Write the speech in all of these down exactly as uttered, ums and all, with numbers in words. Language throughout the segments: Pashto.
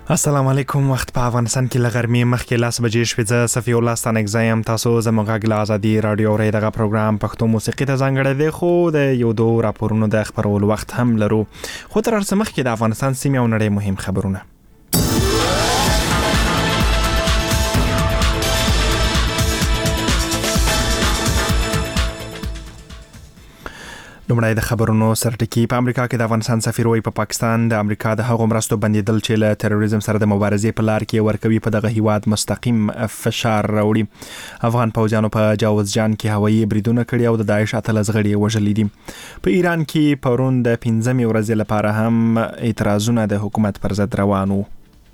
السلام علیکم. وخت په افغانستان کې لغرمې مخکې لاس بجې شوې. زه صفي الله ستانګزایم. تاسو زموږ غږ له ازادي رادیو ری دغه پروګرام پښتو موسیقي ته ځانګړی دی، خو د یو دوه راپورونو د خبرولو وخت هم لرو. خو تر هر څه مخکې د افغانستان سیمې او نړۍ مهم خبرونه. لومړی د خبرونو سرټکی. په امریکا کې د افغانستان سفیر وایي په پا پاکستان د امریکا د هغو مرستو بندیدل چې له تروریزم سره د مبارزې په لار کې ورکوي په دغه هیواد مستقیم فشار راوړي. افغان پوځیانو په جاوزجان کې هوایي بریدونه کړي او د داعش اتلس غړي وژلي دي. په ایران کې پرون د پنځمې ورځې لپاره هم اعتراضونه د حکومت پر ضد روان وو.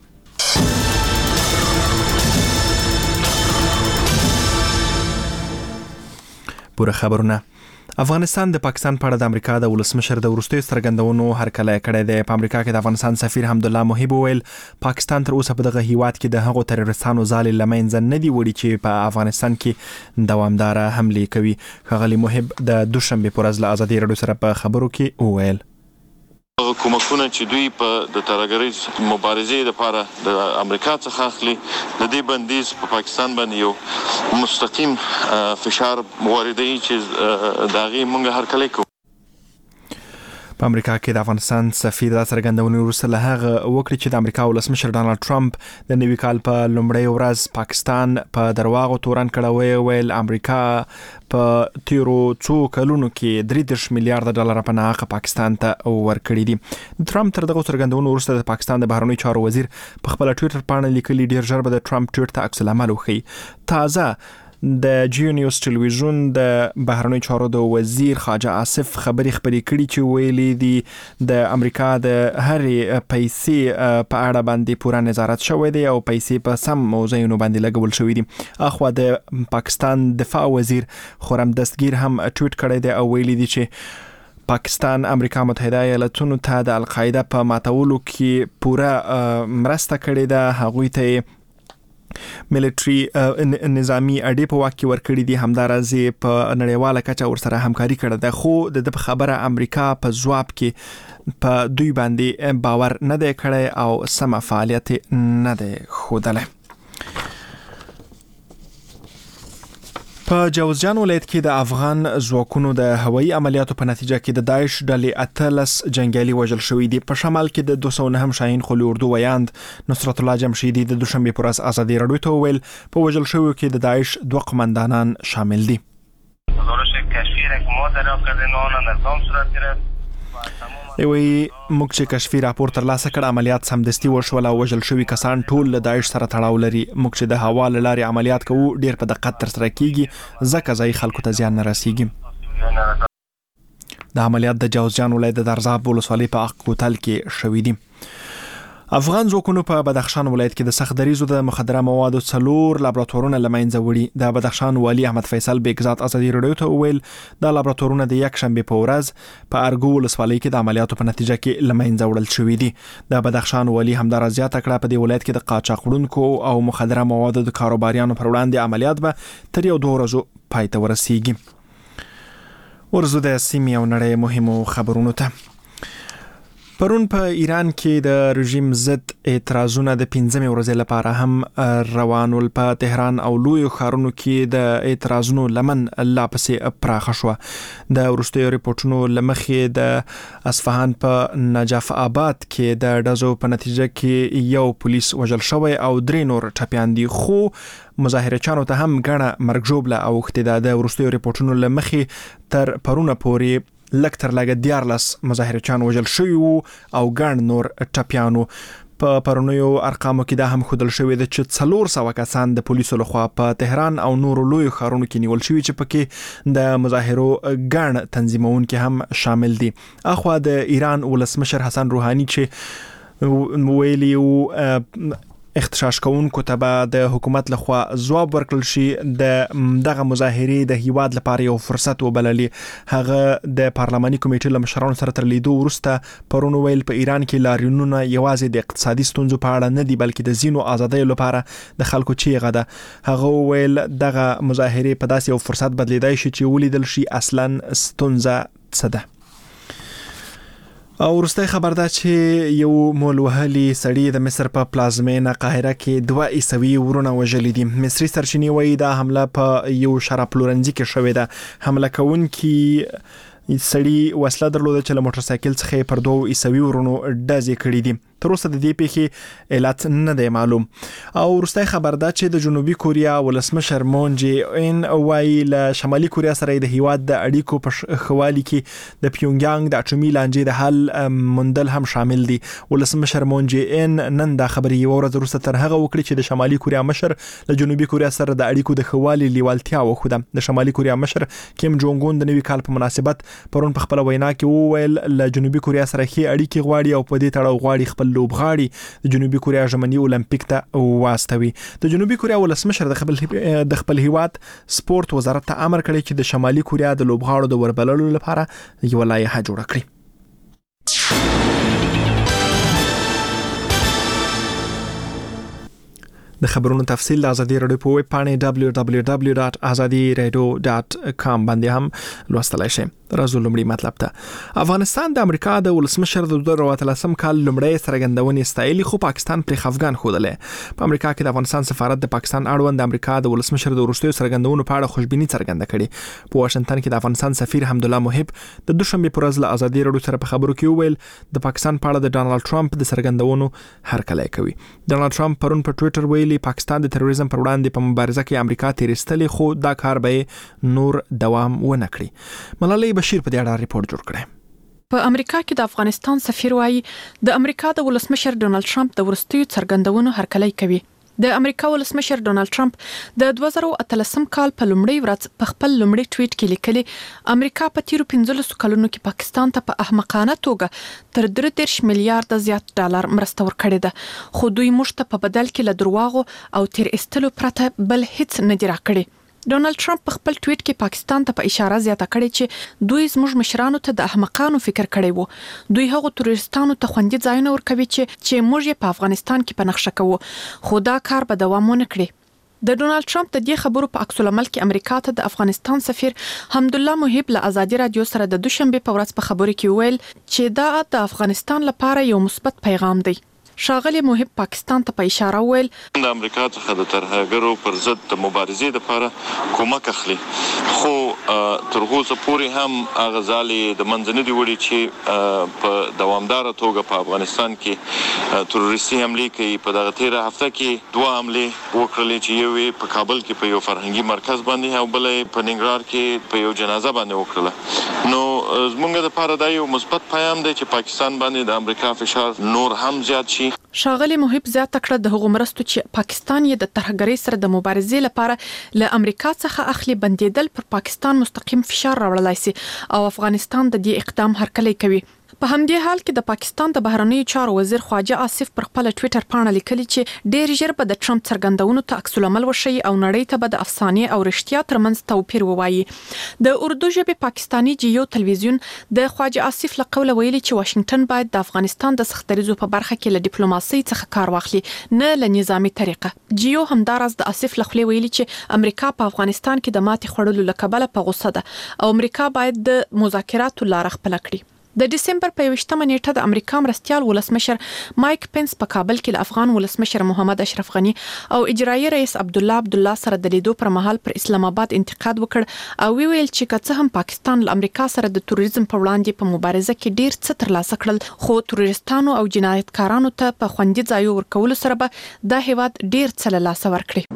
پوره خبرونه. افغانستان د پاکستان په اړه د امریکا د ولسمشر د وروستیو څرګندونو هرکلی کړی دی. په امریکا کې د افغانستان سفیر حمدالله محب وویل پاکستان تر اوسه په دغه هیواد کې د هغو تروریستانو ځالې له منځه نه دي وړي چې په افغانستان کې دوامداره حملې کوي. ښاغلي محب د دوشنبې په ورځ له ازادي راډیو سره په خبرو کې وویل کومکونه چې دوی په د ترهګریز مبارزې لپاره د امریکا څخه اخلي، د دې بندیز په پاکستان باندې یو مستقیم فشار واردوي چې د هغې موږ هرکلی کوو. په امریکا کې د افغانستان سفیر دا څرګندونې وروسته له هغه وکړي چې د امریکا ولسمشر ډانلډ ټرمپ د نوي کال په لومړۍ ورځ پاکستان په درواغو تورن کړی. ویل امریکا په تیرو څو کلونو کې درې دېرش میلیارډ ډالر په ناحقه پاکستان ته ورکړي دي. ټرمپ تر دغه څرګندونو وروسته د پاکستان د بهرنیو چارو وزیر په خپل ټویټر باندې لیکلي ډیر ژر به د ټرمپ ټویټ ته عکس العمل وښيي. تازه د جیو نیوز ټلویزیون د بهرنیو چارو د وزیر خواجه آصف خبري خبري کړي چې ویلي دي د امریکا د هرې پیسې په اړه باندې پوره نظارت شوی دی او پیسې په سم موضوعونو باندې لګول شوی دي. اخوا د پاکستان دفاع وزیر خرم دستگیر هم ټویټ کړی دی او ویلي دي چې پاکستان امریکا متحده ایالاتونو ته د القاعده په ماتولو کې پوره مرسته کړې ده. هغوی ته ملټري نظامی اډې په واک کې ورکړي دي، همدارنګه په نړیواله کچه ورسره همکاري کړې ده. خو د خبره امریکا په ځواب کې په دوی باندې باور نه دی کړی او سم فعالیت نه دی ښودلی. په جاوزجان ولایت کې د افغان ځواکونو د هوایي عملیاتو په نتیجه کې د داعش ډلې اتلس جنګیالي وژل شوي دي. په شمال کې د دوه سوه نهم شاهین خولي اردو ویاند نصرت الله جمشیدي د دوشنبې پر ورځ ازادي راډیو ته وویل په وژل شویو کې د داعش دوه قماندانان شامل دي. گزارش کشفی را که ما دریافت کردیم آن نظام صورت گرفت. ایوی موږ چې کشفي راپور ترلاسه کړ عملیات سمدستي وشول او وژل شوي کسان ټول له داعش سره تړاو لري. موږ چې د هوا له لارې عملیات کوو ډیر په دقت ترسره کیږي ځکه ځایي خلکو ته زیان نه رسیږي. د عملیات د جاوزجان ولایت د درزاب ولسوالۍ په اق کوتل کې شوي دي. افغان ځواکونو په بدخشان ولایت کې د سخت دریزو د مخدره موادو څلور لابراتوارونه له منځه وړي. د بدخشان والي احمد فیصل بیگزاد ازادي راډیو ته وویل دا لابراتوارونه د یک شنبې په ورځ په ارګو ولسوالۍ کې د عملیاتو په نتیجه کې له منځه وړل شوي دي. د بدخشان والي همدارس زیاته کړه په دې ولایت کې د قاچاق وړونکو او مخدره موادو د کاروباریانو پر وړاندې عملیات به تر یو دوه ورځو پای ته ورسیږي. ورزو د سیمې او نړۍ مهمو خبرونو ته. پرون په ایران کې د رژیم ضد اعتراضونه د پنځمې ورځې لپاره هم روان ول. په تهران او لویو ښارونو کې د اعتراضونو لمن لا پسې پراخه شوه. د وروستیو ریپورټونو له مخې د اصفهان په نجف آباد کې د ډزو په نتیجه کې یو پولیس وژل شوی او درې نور ټپیان دي، خو مظاهرچیانو ته هم ګڼه مرګ ژوبله اوښتې ده. د وروستیو ریپورټونو له مخې تر پرونه پورې لږ تر لږه دیارلس مظاهرچیان وژل شوي وو او ګڼ نور ټپیان وو. په پرونیو ارقامو کې دا هم ښودل شوی ده چې څلور سوه کسان د پولیسو لخوا په تهران او نورو لویو ښارونو کې نیول شوي چې پکې د مظاهرو ګڼ تنظیمونکي هم شامل دي. اخوا د ایران ولسمشر حسن روحاني چې ویلي وو اختشاش کوونکو ته به د حکومت لخوا ځواب ورکړل شي، د دغه مظاهرې د هیواد لپاره یو فرصت وبللي. هغه د پارلماني کمیټې له مشرانو سره تر لیدو وروسته پرون ویل په ایران کې لاریونونه یوازې د اقتصادي ستونزو په اړه نه دي بلکې د ځینو آزادیو لپاره د خلکو چیغه ده. هغه ویل دغه مظاهرې په داسې یو فرصت بدلیدای شي چې ولیدل شي اصلا ستونزه څه ده. او وروستی خبر ده چې یو مولوهلي سړی د مصر په پلازمینه قاهره کې دوه عیسوي ورونه وژلي دي. مصري سرچینې وایي دا حمله په یو شراب پلورنځي کې شوې ده. حمله کوونکي سړی وسله درلوده چې له موټر سایکل څخه پر دوه عیسوي ورونو ډزې کړې دي. تر اوسه د دې پیښې علت نه دی معلوم. او وروستی خبر ده چې د جنوبي کوریا ولسمشر مون جې ان وایي له شمالي کوریا سره د هیواد د اړیکو په ښه کې د پیونګیانګ د اټومي لانجې د حل موندل هم شامل دي. ولسمشر مون جې ان نن دا خبرې یو ورځ وروسته تر هغه وکړي چې د شمالي کوریا مشر له جنوبي کوریا سره د اړیکو د ښه والي لیوالتیا وښوده. د شمالي کوریا مشر کیم جونګ اون د نوي کال په مناسبت پرون په خپل وینا کې وویل له جنوبي کوریا سره ښې اړیکې غواړي او په دې تړاو غواړي خپل لوبغاړي د جنوبي کوریا ژمني اولمپیک ته واستوي. د جنوبي کوریا ولسمشر د خپل د خپل هیواد سپورت وزارت ته امر کړی چې د شمالي کوریا د لوبغاړو د وربللو لپاره یو لایحه جوړه کړي. د خبرونو تفصیل د ازادي رادیو په ویب پاڼه دبلیو دبلیو دبلیو ډاټ ازادي رادیو ډاټ کام باندې هم لوستلای شئ. راځو لومړی مطلب ته. افغانستان د امریکا د ولسمشر د دوه زره اتلسم کال لومړی څرګندونې ستایلې خو پاکستان پر خفګان ښودلې. په امریکا کې د افغانستان سفارت د پاکستان اړوند د امریکا د ولسمشر د وروستیو څرګندونو په اړه خوشبیني څرګنده کړې. په واشنگټن کې د افغانستان سفیر حمدالله محب د دوشنبه پر ورځ له ازادي رادیو سره په خبرو کې وویل د پاکستان په اړه د ډانلډ ټرمپ د څرګندونو هرکلی کوي. ډانلډ ټرمپ پرون په ټوئیټر ویلي پاکستان د تروریزم پر وړاندې په مبارزه کې امریکا تیرستلې خو دا کار به نور دوام ونه کړي. ملالۍ بشیر په دې اړه ریپورت جوړ کړی. په امریکا کې د افغانستان سفیر وایي د امریکا د ولسمشر ډونالد ټرمپ د ورستیو څرګندونو هرکلی کوي. د امریکا ولسمشر ډونالد ټرمپ د دوه زره اتلسم کال په لومړۍ ورځ په خپل لومړي ټویټ کې لیکلي امریکا په تیرو پنځلسو کلونو کې پاکستان ته په احمقانه توګه تر درې دېرش میلیارډ زیات ډالر مرسته ورکړې ده، خو دوی موږ ته په بدل کې له دروغو او تیر ایستلو پرته بل هیڅ نه دي راکړي. ډونالد ټرمپ په خپل ټویټ کې پاکستان ته په اشاره زیاته کړې چې دوی زموږ مشرانو ته د احمقانو فکر کړی وو. دوی هغو تروریستانو ته خوندي ځایونه ورکوي چې چې موږ یې په افغانستان کې په نقشه کوو، خو دا کار به دوام ونه کړي. د ډونالد ټرمپ د دې خبرو په عکس العمل کې امریکا ته د افغانستان سفیر حمدالله محب له ازادي رادیو سره د دوشنبه په ورځ په خبرو کې ویل چې دا د افغانستان لپاره یو مثبت پیغام دی. شاغلی محب پاکستان ته په اشاره ویل د امریکا څخه د ترهګرو پر ضد د مبارزې لپاره کومک اخلي، خو تر اوسه پورې هم هغه ځالې د منځ نه دي وړي چې په دوامداره توګه په افغانستان کې تروریستي حملې کوي. په دغه تیره هفته کې دوه حملې وکړلې چې یو یې په کابل کې په یو فرهنګي مرکز باندې او بل یې په ننګرهار کې په یو جنازه باندې وکړله. نو زموږ لپاره دا یو مثبت پیغام دی چې پاکستان باندې د امریکا فشار نور هم زیات شي. شاغلی محب زیاته کړه د هغو مرستو چې پاکستان یې د ترهګرۍ سره د مبارزې لپاره له امریکا څخه اخلي بندیدل پر پاکستان مستقیم فشار راوړلای شي او افغانستان د دې اقدام هرکلی کوي. په همدې حال کې د پاکستان د بهرنیو چارو وزیر خواجه آصف پر خپل ټویټر پاڼه لیکلي چې ډېر ژر به د ټرمپ څرګندونو ته عکس العمل وشي او نړۍ ته به د افسانې او رښتیا ترمنځ توپیر ووایي. د اردو ژبې پاکستاني جیو تلویزیون د خواجه آصف له قوله ویلي چې واشنگټن باید د افغانستان د سختریزو په برخه کې له ډیپلوماسۍ څخه کار واخلي، نه له نظامی طریقه. جیو همداراز د آصف له خولې ویلي چې امریکا په افغانستان کې د ماتې خوړلو له کبله په غوسه ده او امریکا باید د مذاکراتو لار خپله کړي. د ډیسمبر په یوشتمه نیټه د امریکا مرستیال ولسمشر مایک پنس په کابل کې له افغان ولسمشر محمد اشرف غنی او اجرایي رئیس عبدالله عبدالله سره د لیدو پر مهال پر اسلام آباد انتقاد وکړ او ویل چې که څه هم پاکستان له امریکا سره د تروریزم په وړاندې په مبارزه کې ډیر څه ترلاسه کړل، خو تروریستانو او جنایتکارانو ته په خوندي ځایو ورکولو سره به دا هیواد ډیر څه له لاسه ورکړي.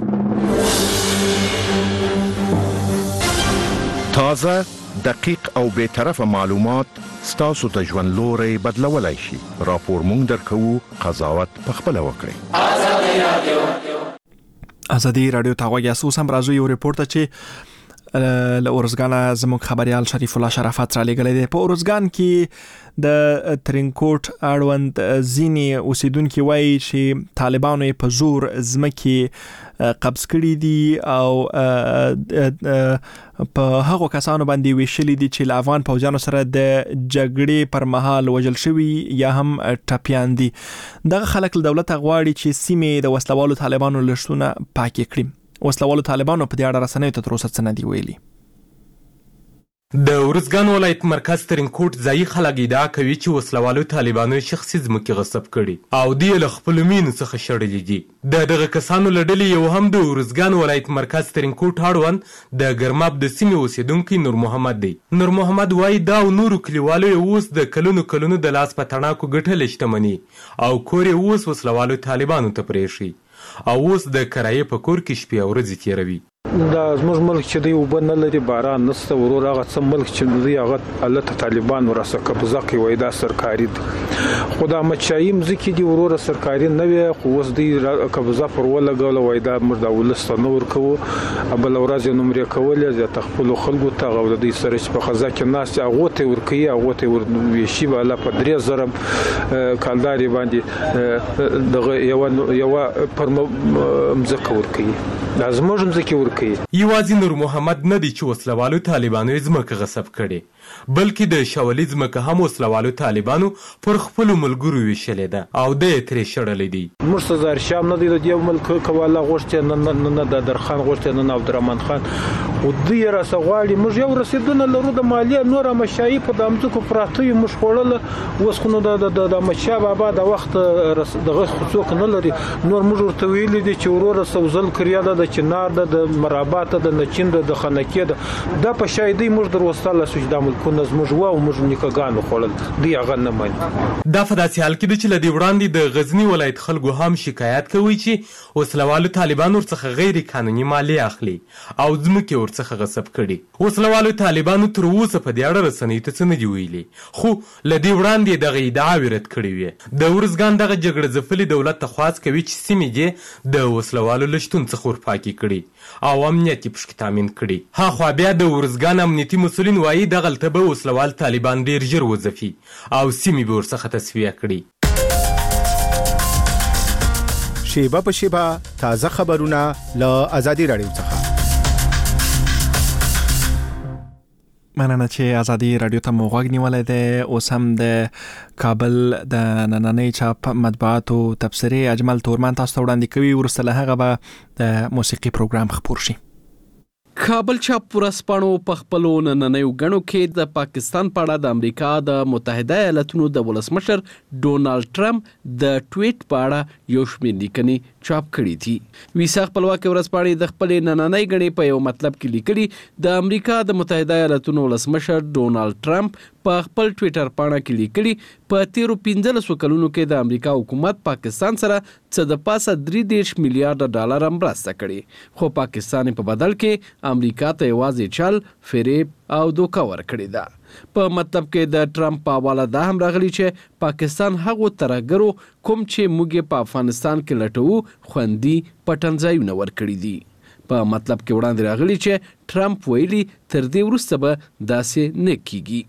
تازه، دقیق او بے طرفه معلومات ستاسو ته ژوند لوري بدلولای شي. راپور مونږ درکو، قضاوت پخپله وکړئ. ازادي رادیو ازادي رادیو ته غوږی اوس هم راځو یو ریپورت چې له اورزګان زموږ خبريال شریف الله شرافت را لګلې ده. په اورزګان کې د ترینکوټ اړوند ځینی اوسیدونکو وایي چې طالبانو په زور ځمکې قبض کړي دي او په هغو کسانو باندې ویشلي دي چې له افغان پوځیانو سره د جګړې پر مهال وژل شوي یا هم ټپیان دي. دغه خلک له دولت غواړي چې سیمې د وسلوالو طالبانو لښتونه پاکې کړي. وسلوالو طالبانو په دې اړه رسنیو ته تر اوسه څه نه دي ویلي. د ارزګان ولایت مرکز ترینکوټ ځایي خلک ادعا کوي چې وسلوالو طالبانو شخصي ځمکې غصب کړي او دوی له خپلو مینو څخه شړلي دي. د دغه کسانو له ډلې یو هم د ارزګان ولایت مرکز ترینکوټ اړوند د ګرماب د سیمې اوسیدونکی نور محمد دی. نور محمد وایي دا او نورو کلیوالو یې اوس د کلونو کلونو د لاس په تڼاکو ګټلې شتمني او کور یې اوس وسلوالو طالبانو ته پرېښي او اوس د کرایې په کور کې شپې او ورځې تېروي. دا زموږ ملک چې دی اوبه نه لري، باران نشته، ورور هغه څه ملک چې دی هغه هلته طالبان ورسره قبضه کوي، وایي دا سرکاري دی. خو دا احمدشاهي مځکې دي وروره سرکاري نه وي، خو اوس دوی قبضه پر ولګوله، وایي دا موږ دا ولس ته نه ورکوو. بله ورځ یې نمرې کولې زیاته خپلو خلکو ته او د دوی سره چې په خزه کې ناست هغو ته یې ورکوي، هغو ته یې ویشي به الله په درې زره کالدارې باندې دغه یوه پر مځکه ورکوي، دا زموږ مځکې ورکوي. یوازې نور محمد نه دی چې وسلوالو طالبانو یې ځمکه غصب کړې، بلکې د شولي ځمکه هم وسلوالو طالبانو پر خپلو ملګرو ویشلې ده او دی یې ترې شړلی دی. موږ څه زهر شام نه دی د دې ملک کوله غوښتې، نه د درخان غوښتې، نه عبدالرحمن خان، خو دوی یې راسه غواړي. موږ یو رسېدونه لرو د مالیې، نور احمدشاهي په د مځکو پراته وي، موږ خوړله. اوس خو نو د احمدشاه بابا د وخت دغه څوک نه لري. نور موږ ورته ویلي دي چې وروره سوزل کریا ده، د چنار ده، د مرابط ده، د نچین ده، د خنکې ده، دا په شاهدۍ موږ در وستله سو چې دا ملکونه زموږ وو او موږ نیکهګانو خوړل، دوی هغه نه مني. دا په داسې حال کې ده چې له دې وړاندې د غزني ولایت خلکو هم شکایت کوي چې وسلوالو طالبان ورڅخه غیر قانوني مالیه اخلي او ځمکې ورڅخه غصب کړي. وسلوالو طالبانو تر اوسه په دې اړه رسنیو ته څه نه دي ویلي، خو له دې وړاندې دغه ادعاوې رد کړې وې. د ارزګان دغه جګړه ځپلي دولت ته خواست کوي چې سیمې یې د وسلوالو له شتون څخه ورپاکې کړي او امنیت یې پشکې تامین کړي. هاخوا بیا د ارزګان امنیتي مسؤلین وایي دغلته به وسلوال طالبان ډېر ژر وځپي او سیمې به ورڅخه تصفیه کړي. شیبه په شیبه تازه خبرونه له ازادي راډیو څخه. مننه چې ازادي راډیو ته مو غوږ نیولی دی. اوس هم د کابل د نننۍ چاپ مطبوعاتو تبصرې اجمل تورمان تاسو ته وړاندې کوي، وروسته له هغه به د موسیقي پروګرام خپور شي. کابل چاپ ورځپاڼو په خپلو نننیو غڼو کې د پاکستان په اړه د امریکا د متحده ایالاتونو د ولسمشر ډونالډ ټرمپ د ټویټ په اړه یو شمېر لیکنې چاپ کړي دي. ویسا خپلواکې ورځپاڼې د خپلې نننۍ غڼې په یو مطلب کې لیکلي د امریکا د متحده ایالاتونو ولسمشر ډونالډ ټرمپ په خپل ټویټر پاڼه کې لیکلي په تیرو پنځلسو کلونو کې د امریکا حکومت پاکستان سره څه د پاسه درې دېرش میلیارډ ډالر مرسته کړې، خو پاکستان په بدل کې امریکا ته یوازې چل، فریب او دوکه ورکړې ده. په مطلب کې د ټرمپ په حواله دا هم راغلی چې پاکستان هغو ترهګرو کوم چې موږ په افغانستان کې لټوو خوندي پټنځایونه ورکړي دي. په مطلب کې وړاندې راغلی چې ټرمپ ویلي تر دې وروسته به داسې نه کیږي.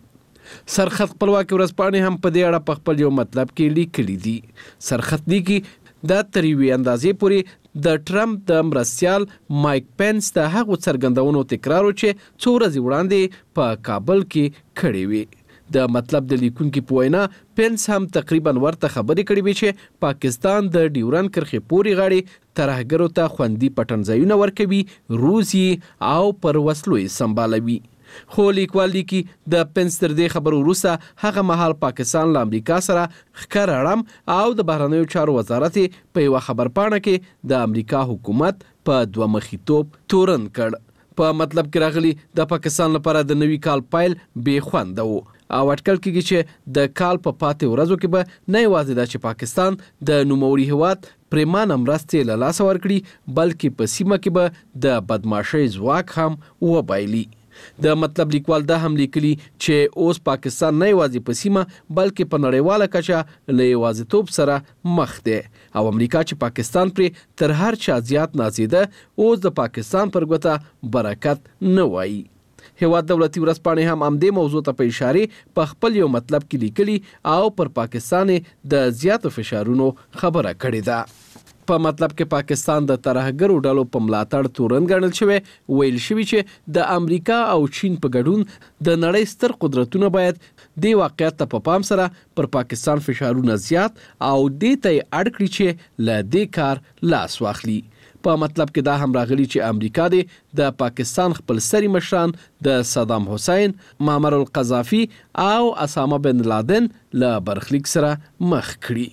سرخط خپلواکې ورځپاڼې هم په دې اړه په خپل یو مطلب کې لیکلي دي. سرخط لیکي دا تر یوې اندازې پورې د ټرمپ د مرستیال مایک پینس د هغو څرګندونو تکرار و چې څو ورځې وړاندې په کابل کې کړې وې. د مطلب د لیکونکي په وینا پینس هم تقریبا ورته خبرې کړې وې چې پاکستان د ډیورن کرښې پورې غاړې ترهګرو ته خوندي پټنځایونه ورکوي، روزي او پر وسلو یې سمبالوي. خو لیکوال لیکي د پینس تر دې خبرو وروسته هغه مهال پاکستان له امریکا سره ښکاره اړم او د بهرنیو چارو وزارت په یوه خبرپاڼه کې د امریکا حکومت په دوه مخیتوب تورن کړ. په مطلب کې راغلی د پاکستان لپاره د نوي کال پیل بې خونده و او اټکل کېږي چې د کال په پاتې ورځو کې به نه یوازې دا چې پاکستان د نوموړي هیواد پرېمانه مرستې له لاسه ورکړي، بلکې په سیمه کې به د بدماشۍ ځواک هم وبایلي. د مطلب لیکوال دا هم لیکلي چې اوس پاکستان نه یوازې په سیمه بلکې په نړیواله کچه له یوازیتوب سره مخ دی او امریکا چې پاکستان پرې تر هر چا زیات نازیده اوس د پاکستان پر ګوته برکت نه وایي. هیواد دولتي ورځپاڼې هم همدې موضوع ته په اشارې په خپل یو مطلب کې لیکلي او پر پاکستان د زیاتو فشارونو خبره کړې ده. په مطلب کې پاکستان د ترهګرو ډلو په ملاتړ تورن ګڼل شوی، ویل شوی چې د امریکا او چین په ګډون د نړۍ ستر قدرتونه باید دې واقعیت ته په پام سره پر پاکستان فشارونه زیات او دې ته یې اړ کړي چې له دې کار لاس واخلي. په مطلب کې دا هم راغلی چې امریکا د پاکستان خپل سری مشران د صدام حسین، معمر القذافي او اسامه بن لادن له برخلیک سره مخ کړي.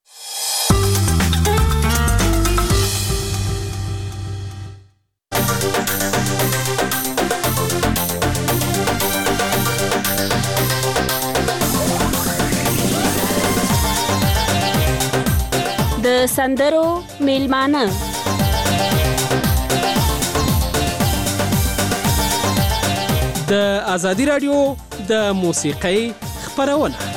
د سندرو میلمانه د ازادي رادیو د موسیقۍ خبرونه.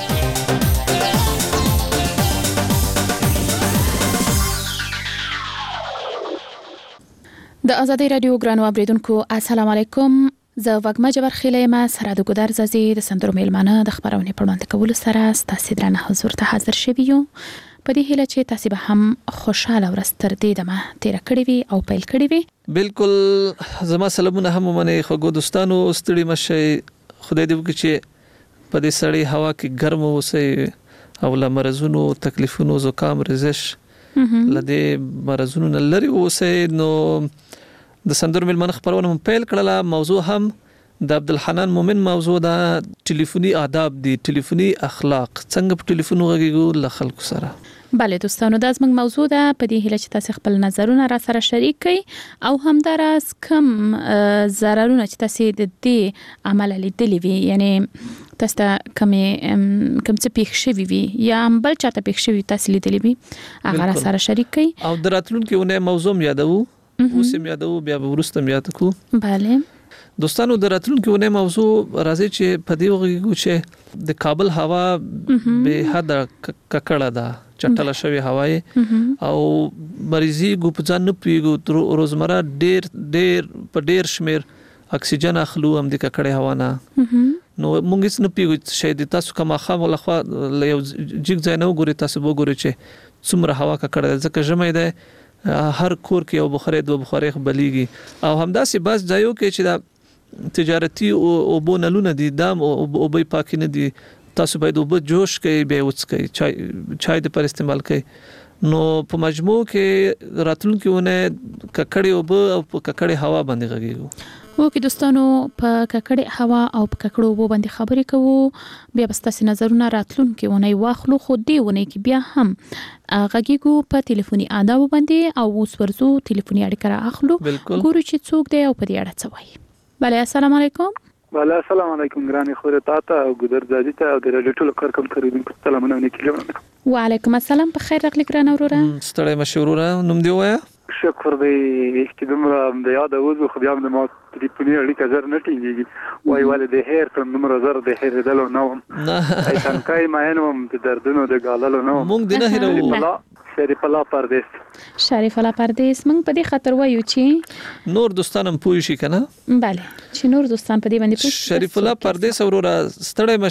د ازادي رادیو ګرانو اوریدونکو السلام علیکم. زه وګما جبر خیلې ما سره د ګودر زازي د سندرو میلمانه د خبرونه په وړاندې کولو سره ستاسو درنه حضور ته حاضر شوی یو. په دې هیله چې تاسو به هم خوشاله ورځ تر دې دمه تیر کړی وي او پیل کړی وي. بالکل زما سلامونه هم منې خو دوستانو ستړي مشه خدای دې وکړي چې په دې سړی هوا کې ګرم اوسئ او له مرزونو تکلیفونو زکام رزش لدې مرزونو نه لري اوسئ. نو د سندرو میلمانه خبرونه پیل کړله. موضوع هم د عبدالحنان مومن موضوع دا ټلیفوني آداب دي، ټلیفوني اخلاق، څنګه په ټلیفون وغږیږو له خلکو سره. بله دوستانو دا زموږ موضوع ده. په دې هیله چې تاسو خپل نظرونه را سره شریک کړئ او همداراز کوم ضررونه چې تاسو د دې عمل لیدلې وي، یعنی تاسو کوم کوم څه پیښ شوی وي یا بل چاته پیښ شوی تاسو لیدلې وي هغه را سره شریک کړئ. او د راتلونکي ونه موضوع یادو اوس هم یادو بیا ورسته یاد کو. بله دوستانو د راتلونکي ونه موضوع راځي چې په دې وغږیږو چې د کابل هوا به حد ککړه ده، چټله شوی هوای او مریضي ګوپځان نه پیګو روزمره ډیر ډیر په ډیر شمیر اکسیجن اخلو هم د ککړې هوا نه. نو مونږ هیڅ نه پیګو شاید تاسو کومه خامه لخوا یو جګ ځای نه وګورئ، تاسو وګورئ چې څومره هوا ککړه ده. ځکه ژمي ده هر کور کې یو بخاري دوه بخاري بلیږي او همداسې بس ځایو کې چې دا تجارتي او بونلونه دي دام او به پاک نه دي، تاسو باید وب جوش کوي به وڅکي چای چای د پر استعمال کوي. نو په مجموع کې راتلونکي ونه ککړې او او په ککړې هوا باندې غږیږو. وکي دوستانو په ککړې هوا او په ککړو وب باندې خبرې کوو. بیا بستاسي نظرونه راتلونکي ونه واخلو. خو دې ونه کې بیا هم غږیږو په ټلیفوني آداب باندې او اوس ورزو ټلیفوني اړیکه را اخلو. ګورو چې څوک دی او په دې اړه څه وایي. بله السلام علیکم. بله السلام علیکم ګرانې خورې تاته او ګودر زادي ته او د رادیو ټولو کارکون کوونکو ته سلامونه وکړم. وعلیکم السلام. په خیر راغلی ګرانه وروره. ستړی مشه وروره، نوم دی وایا؟ شکر دی چې دومره د یاد اوس خو بیا د ما ټلیفوني اړیکه زر نه ټینګېږي. وای ولې د هیر ته نمبر زر د هیر دلو نه وم نه څنګه ما نوم د دردونو د غاللو نه مونږ دې نه هیرو. شریف الله پردیس شریف الله پردیس مونږ په دې خاطر وایو چې نور دوستانم پوي شي کنه. bale چې نور دوستان په دې باندې پوي. شریف الله پردیس وروره ستړی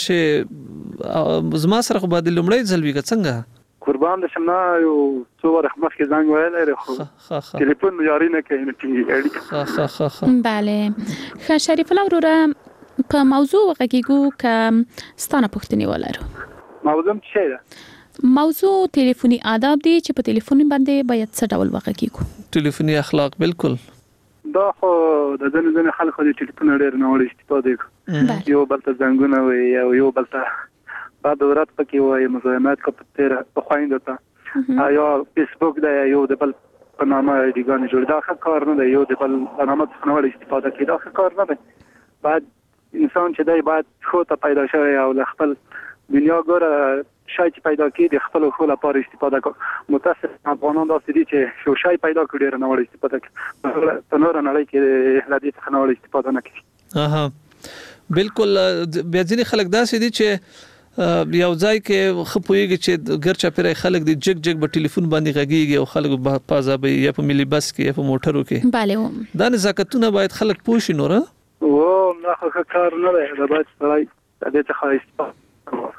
مشه زما سره خو باندې لمړی ځلوي څنګه قربان د شمنا یو څو ورخ مخکې زنګ ویل خو ټلیفون جاری نه کوي نتیږي. ها ها ها bale خا شریف الله وروره په موضوع وغږیږو ک ستانه پوښتنه ولرو. موضوع څه ده؟ موضوع ټلیفوني آداب دي چې په ټلیفون باندې باید څه ډول وغږیږو. ټلیفوني اخلاق بالکل دا خو د ځینې ځینې خلکو د ټلیفون ډېر نه وړي استفاده کوي. یو بل ته زنګونه وي او یو بل ته بعد ورات پکې وایي مزاحمت کوي تر په خويند ته یا فیسبوک دا یو د بل په نامه دیګان جوړ دا کار نه دی. یو د بل په نامه څخه وړي استفاده کوي دا کار نه دی. بعد انسان چې دی باید خو ته پیدا شوی او خپل دنیا ګوره شای چې پیدا کړي د خپل خو لپاره استفاده کوي. متاسف افغانان دا سړي چې شو شای پیدا کړي نه وړي استفاده کوي په نور نه لای کې لدی څخه نه وړي استفاده نه کوي. اها بالکل. بیا ځینې خلک دا سړي چې یو ځای کې خپويږي چې ګرچا پیره خلک د جګ جګ په ټلیفون باندې غږیږي او خلک په ځابي یا په ملي بس کې یا په موټرو کې. bale دا نزاکتونه باید خلک پوښي نور. او نه خو کار نه دی دا باید سړی د دې څخه استفاده.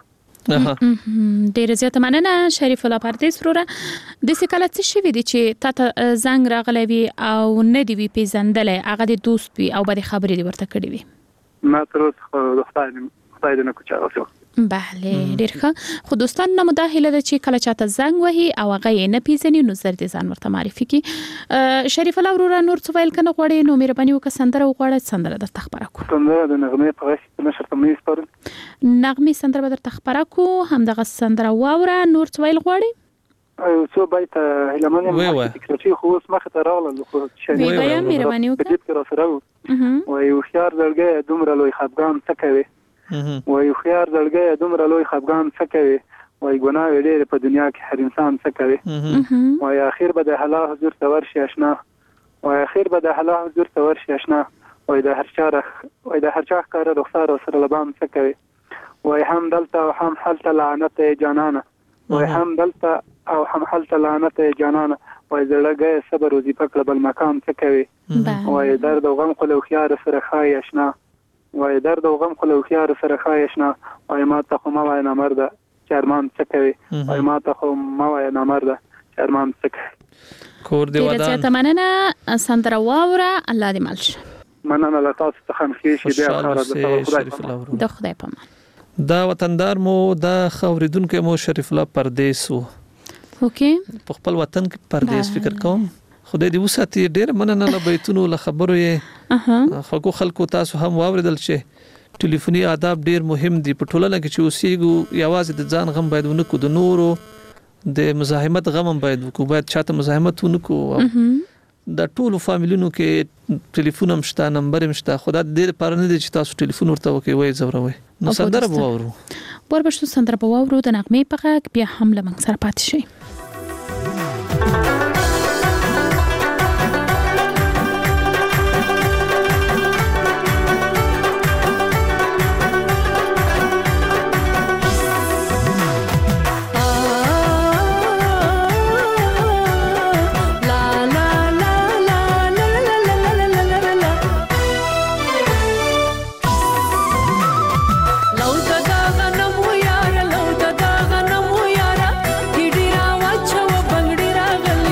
ډیر زیاته مننه شریف الله پردیس وروره. د سکالت څه شوی دی چې تاسو زنګ راغلی وي او نه دی وی پیژندلې هغه د دوست وي او به خبرې دی ورته کړې وي؟ ما تر اوسه خدای دې خدای دې نه کوچا اوسه بله ډیر ښه. خو دوستان نه مداخله ده چې کله چاته زنګ وهي او هغه یې نه پیژني نو زر دې ځان ورته معرفي کی. شریف الله وروره نور څه ویل کنه غواړي نو مهرباني وکړه سندره وغواړه سندره درته خبره کو. سندره د نغمې په غږ کې نشر تمې سپارل. نغمې سندره به درته خبره کو همدغه سندره واوره نور څه ویل غواړي. او څو بیت هلمانه فکرچی خو اوس مخه ته راغله خو شریف وي مهرباني وکړه. دې پر سره و یو خيار دلګه دومره لوی خفقان څه کوي. و یو خيار دلګه دومره لوی خفقان څه کوي. و یو ګناه ډېر په دنیا کې هر انسان څه کوي. و یو اخر به د حلا حضور تور شي آشنا. و اخر به د حلا حضور تور شي آشنا. و د هر چا و د هر چا کار رخصار سره لبام څه کوي. و هم دلته او هم حالت لعنت جانانه. و هم دلته او هم حالت لعنت جانانه. و زړګي صبر او دې پکړه بل مقام څه کوي. و درد او غم خو له خيار سره خای آشنا. و درد او غم خو له خيار سره خای آشنا. و ما ته خو ما وای نه مرده چرمان څه کوي. و ما ته خو ما وای نه مرده چرمان څه کوي. کور دی ودان. ډیره مننه سندره واوره الله دې مل شه. مننه له تاسو څخه مخکې بیا خبره د خدای په امان. دا وطندار مو دا خوریدونکو مو شریف الله پردیس وو. اوکې په خپل وطن کې پردیس فکر کوم خدای دې وساتي. ډېر مننه له بیتونو له خبرو یې خلکو خلکو تاسو هم واوریدل چې ټلیفوني آداب ډېر مهم دي په ټولنه کې چې اوسېږو. یوازې د ځان غم باید ونکو د نورو د مزاحمت غم هم باید وکړو. باید چاته مزاحمت ونکو. د ټولو فامیلونو کې ټلیفون هم شته نمبر هم شته. خدا دې لپاره نه دی چې تاسو ټلیفون ورته وکړئ وای زوروي. نو سندره به واورو. ورپښتو سندره به واورو د نغمې په غږ بیا هم له موږ سره پاتې شئ. لو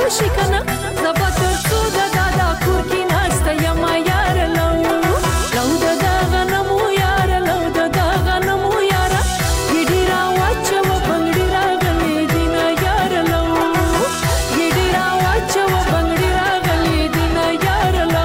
وشي کنه زبا تر څو د دادا کور کې ناسته یما یار لو لو د دا غنمو یار لو د دا غنمو یار ګډی را واچو بنگړی را غلې دینا یار لو ګډی را واچو بنگړی را غلې دینا یار لو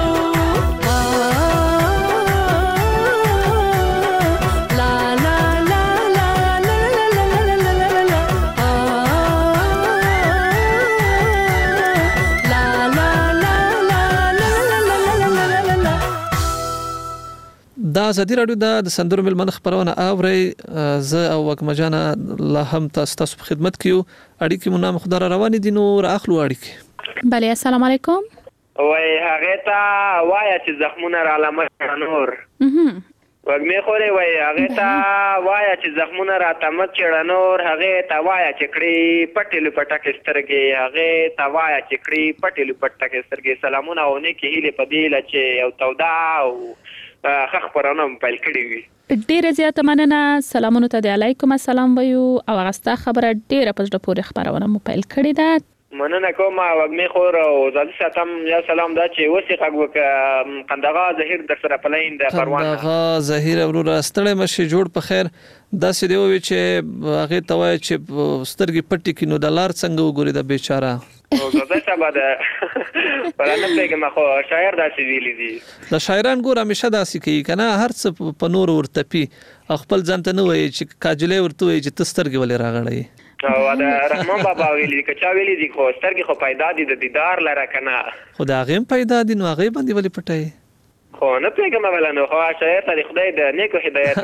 دا ازادي راډیو د سندرو ملمن خبرونه اوري زه او وګما جانا لا هم تاسو تاسو په خدمت کې یو اړیکې مو نام خدای روان دي نو راخلو اړیکې بله السلام علیکم وای هغه ته وای چې زخمونه را علامه نور وګمه خوري وای هغه ته وای چې زخمونه را تمت چړ نور هغه ته وای چې کړي پټلو پټک سترګې هغه ته وای چې کړي پټلو پټک سترګې سلامونه اونې کې هله پدیله چې یو تودا او خخ پرانه پیل کړی وي ډیره زیاته مننه سلامونه ته د علیکم السلام ویو او غستا خبره ډیره پزړه پورې خبرونه مو پیل کړی ده مننه کوم وګمه خور او زادي ساتم یا سلام دا چې وسی قګو قندغه زهیر در سره پلاین د پروانه قندغه زهیر ورور استړې مشه جوړ په خیر دا سې دی وی چې هغه توای چې سترګې پټی کینو د لار څنګه وګوري د بیچاره او زه سبا ده پرانه پیګه خو شاعر داسې ویلي دي د شاعران ګور همیشه داسې کوي کنه هر څه په نور ورته پی خپل ځان ته نه وایي چې کاجلې ورته وایي چې تسترګې ولې راغړی او دا رحمان بابا ویلي کچا ویلي دي خو سترګې خو پیدا دي د دیدار لره کنه خو دا غیم پیدا دي نو هغه باندې ولې پټای خو نه پیګه ولا نو خو شاعر ته خدای د نیکو هدایت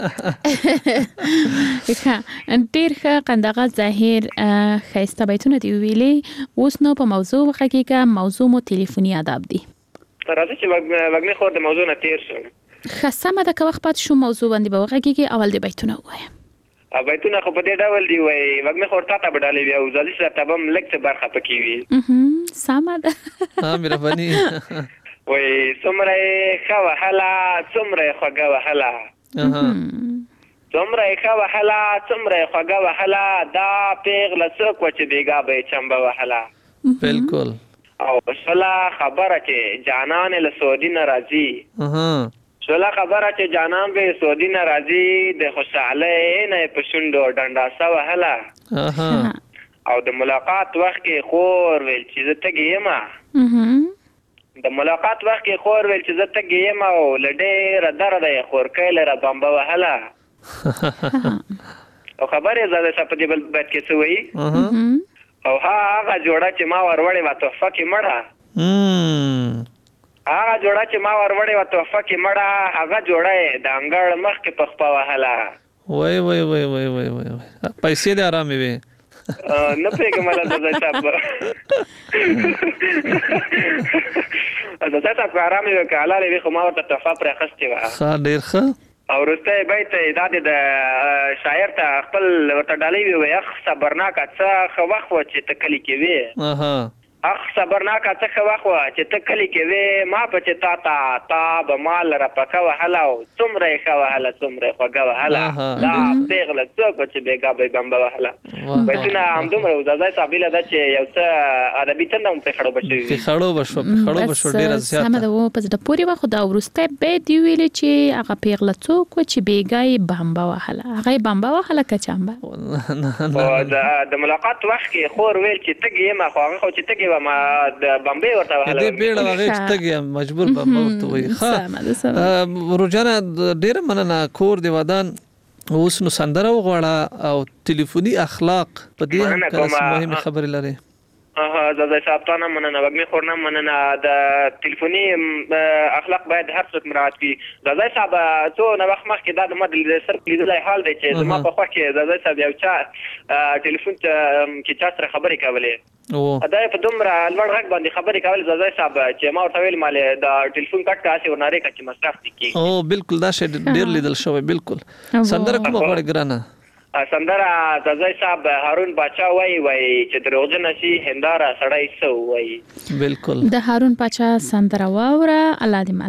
وکړي ښه ډیر ښه قندغه ظاهر خیسته بیتونه دی ویلي اوس نو په موضوع وخکېګه موضوع مو ټلیفوني آداب دی راځي چې وګنه خو د موضوع نه تیر شو خاصه مده که وخت پات شو موضوع باندې به وخکېګه اول دی بیتونه وایم ا بیتونه خو په دې ډول دی وای وګنه خو تاسو په ډالې بیا او ځل سره تبم لکه برخه پکې وي اها سمه ها مهرباني وای څومره ښه وهلا څومره خوږه وهلا څومره ښه وهلا څومره خوږه وهلا دا پیغله څوک چې دیګا به چمبه وهلا بالکل او شلا خبره چې جانان له سعودي ناراضي اها شلا خبره چې جانان به سعودي ناراضي د خوشاله نه پښوندو ډنډا سا وهلا اها او د ملاقات وخت کې خور ویل چې زه تګ یم اها د ملاقات وخت کې خور ویل چې زه تګ یم او لډېر درد یې خور کله را بمبه وهلا او خبره زده چې په دې بل بد کې څه وایي او هغه جوړه چې ما وروړې و تحفه کې مړه هغه جوړه چې ما وروړې و تحفه کې مړه هغه جوړه د انګړ مخ کې پخپا وهلا وای وای وای وای وای وای پیسې دې آرامې وي نه پیګه مله د ځای صاحب د ځای صاحب آرامې وکاله لري خو ما ورته تحفه پر اخستې و ښه ډیر ښه او رسته بیت د شاعر ته خپل ورته ډالې وي اخ صبرناک څه خو وخت و چې تکلی کې وي اها اخ صبرناک څه خو وخت و چې تکلی کې وي ما په چې تا تا تا به مال را پکا وهلا او څومره ښه وهلا څومره خوږه وهلا دا پیغله څوک چې بیګا به بمبه وهلا بیتونه همدومره وځي صابیله ده چې یو څه ادبي څنګه هم په خړو بشوي په خړو بشو په خړو بشو ډیر زیات سم ده و په د پوری وخت دا ورسته به دی ویل چې هغه پیغله څوک چې بیګای بمبه وهلا هغه بمبه وهلا کچامبه او د ملاقات وخت کې خور ویل چې تګ یم خو هغه خو چې تګ ما د بمبه ورته وهلا دې بیړه هغه چې تګ مجبور بمبه ورته وي ښه روزانه ډیر مننه کور دی ودان اوس نو سندره وغواړه او ټلیفوني اخلاق په دې کې مهمه خبره لري اه زه صاحب ته نه مننه وګمه خورنه مننه د ټلیفوني اخلاق باید هر څوک مراعات کړي زه صاحب څو نو وخت مخکې دا د مدل سر لیدلای حال دی چې زما په خوا کې زه صاحب یو چا ټلیفون کې چا سره خبرې کولې او دا په دومره لوړ غږ باندې خبرې کولې زه صاحب چې ما ورته ویل مال دا ټلیفون کټ کاسي ورناره کچ مصرف دي او بالکل دا شی ډیر لیدل شوی بالکل سندره کوم غوړ ګرانه سندره د ځای صاحب هارون باچا وای وای چې دروغجن شي هنداره سړی سو وای بالکل د هارون باچا سندره واوره الله دې مالشه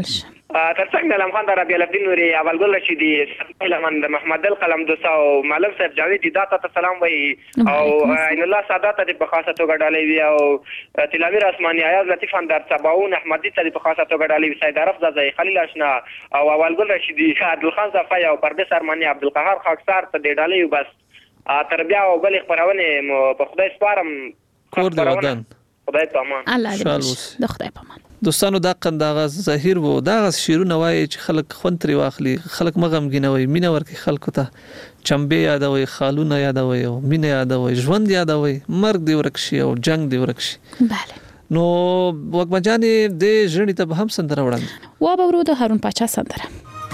ترڅنګ د علم خان د ربيع الدین نوري اولګل رشیدي لمن د محمد القلم دوسا او معلم صاحب جاوید داتا ته سلام وای او عین الله سادات ته په خاصه توګه ډالې وی او تلامیر اسماني ایاز لطیف اندر سباون احمدی ته په خاصه توګه ډالې وی سید عرف زای خلیل اشنا او اولګل رشیدي عبد الخان صفای او پردیس ارمنی عبدالقهار خاکسار ته ډالې وی بس تربیه او بل خبرونه په خدای سپارم کور دی ودان خدای پامان الله دې د خدای پامان دوستانو دا قنداغه ظاهر وو دا شیرونه وای چې خلک خونتري واخلي خلک مغم گینوي مینه ورکي خلکو ته چمبه یادوي خالونه یادوي او مینه یادوي ژوند یادوي مرګ دی ورکشي او جنگ دی ورکشي bale نو وګمجانې د ژړنی ته هم سندره وړاندې و به ورو د هارون پاچا سندره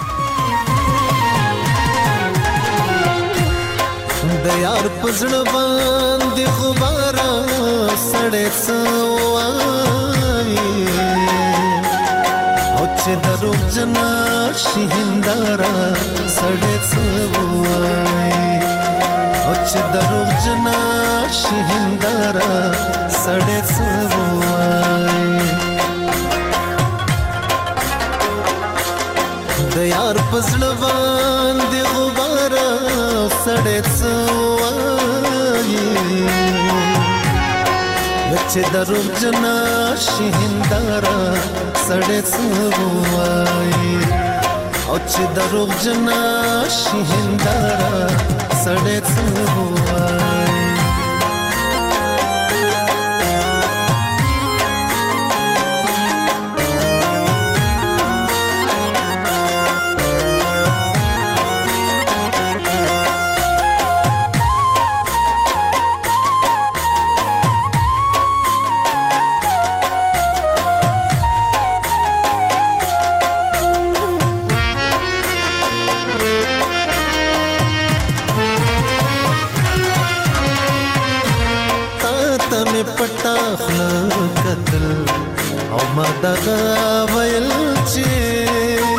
د یار پزړ باندې غبارا سړې سوای او چې درو جنا شهندارا سړې سوای او چې درو جنا شهندارا سړې سوای د یار پزړ باندې غبارا سړې سوای چې درو جنا شهندارا سړې سوای او چې درو جنا شهندارا سړې سوای پټا خل قتل او ما دغه ویل چې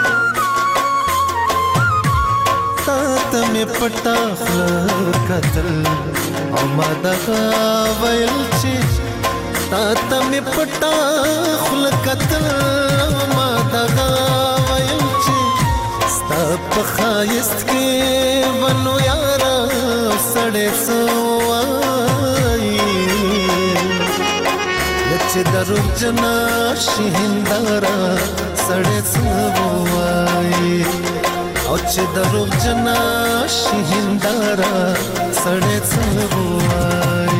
تا ته مې پټا خل قتل او ما دغه ویل چې تا ته مې پټا خل قتل او ما دغه ویل چې ستا په خایست کې ونو یارا سړې سوای چې درو جنا شهندارا سړې سوای او چې درو جنا شهندارا سړې سوای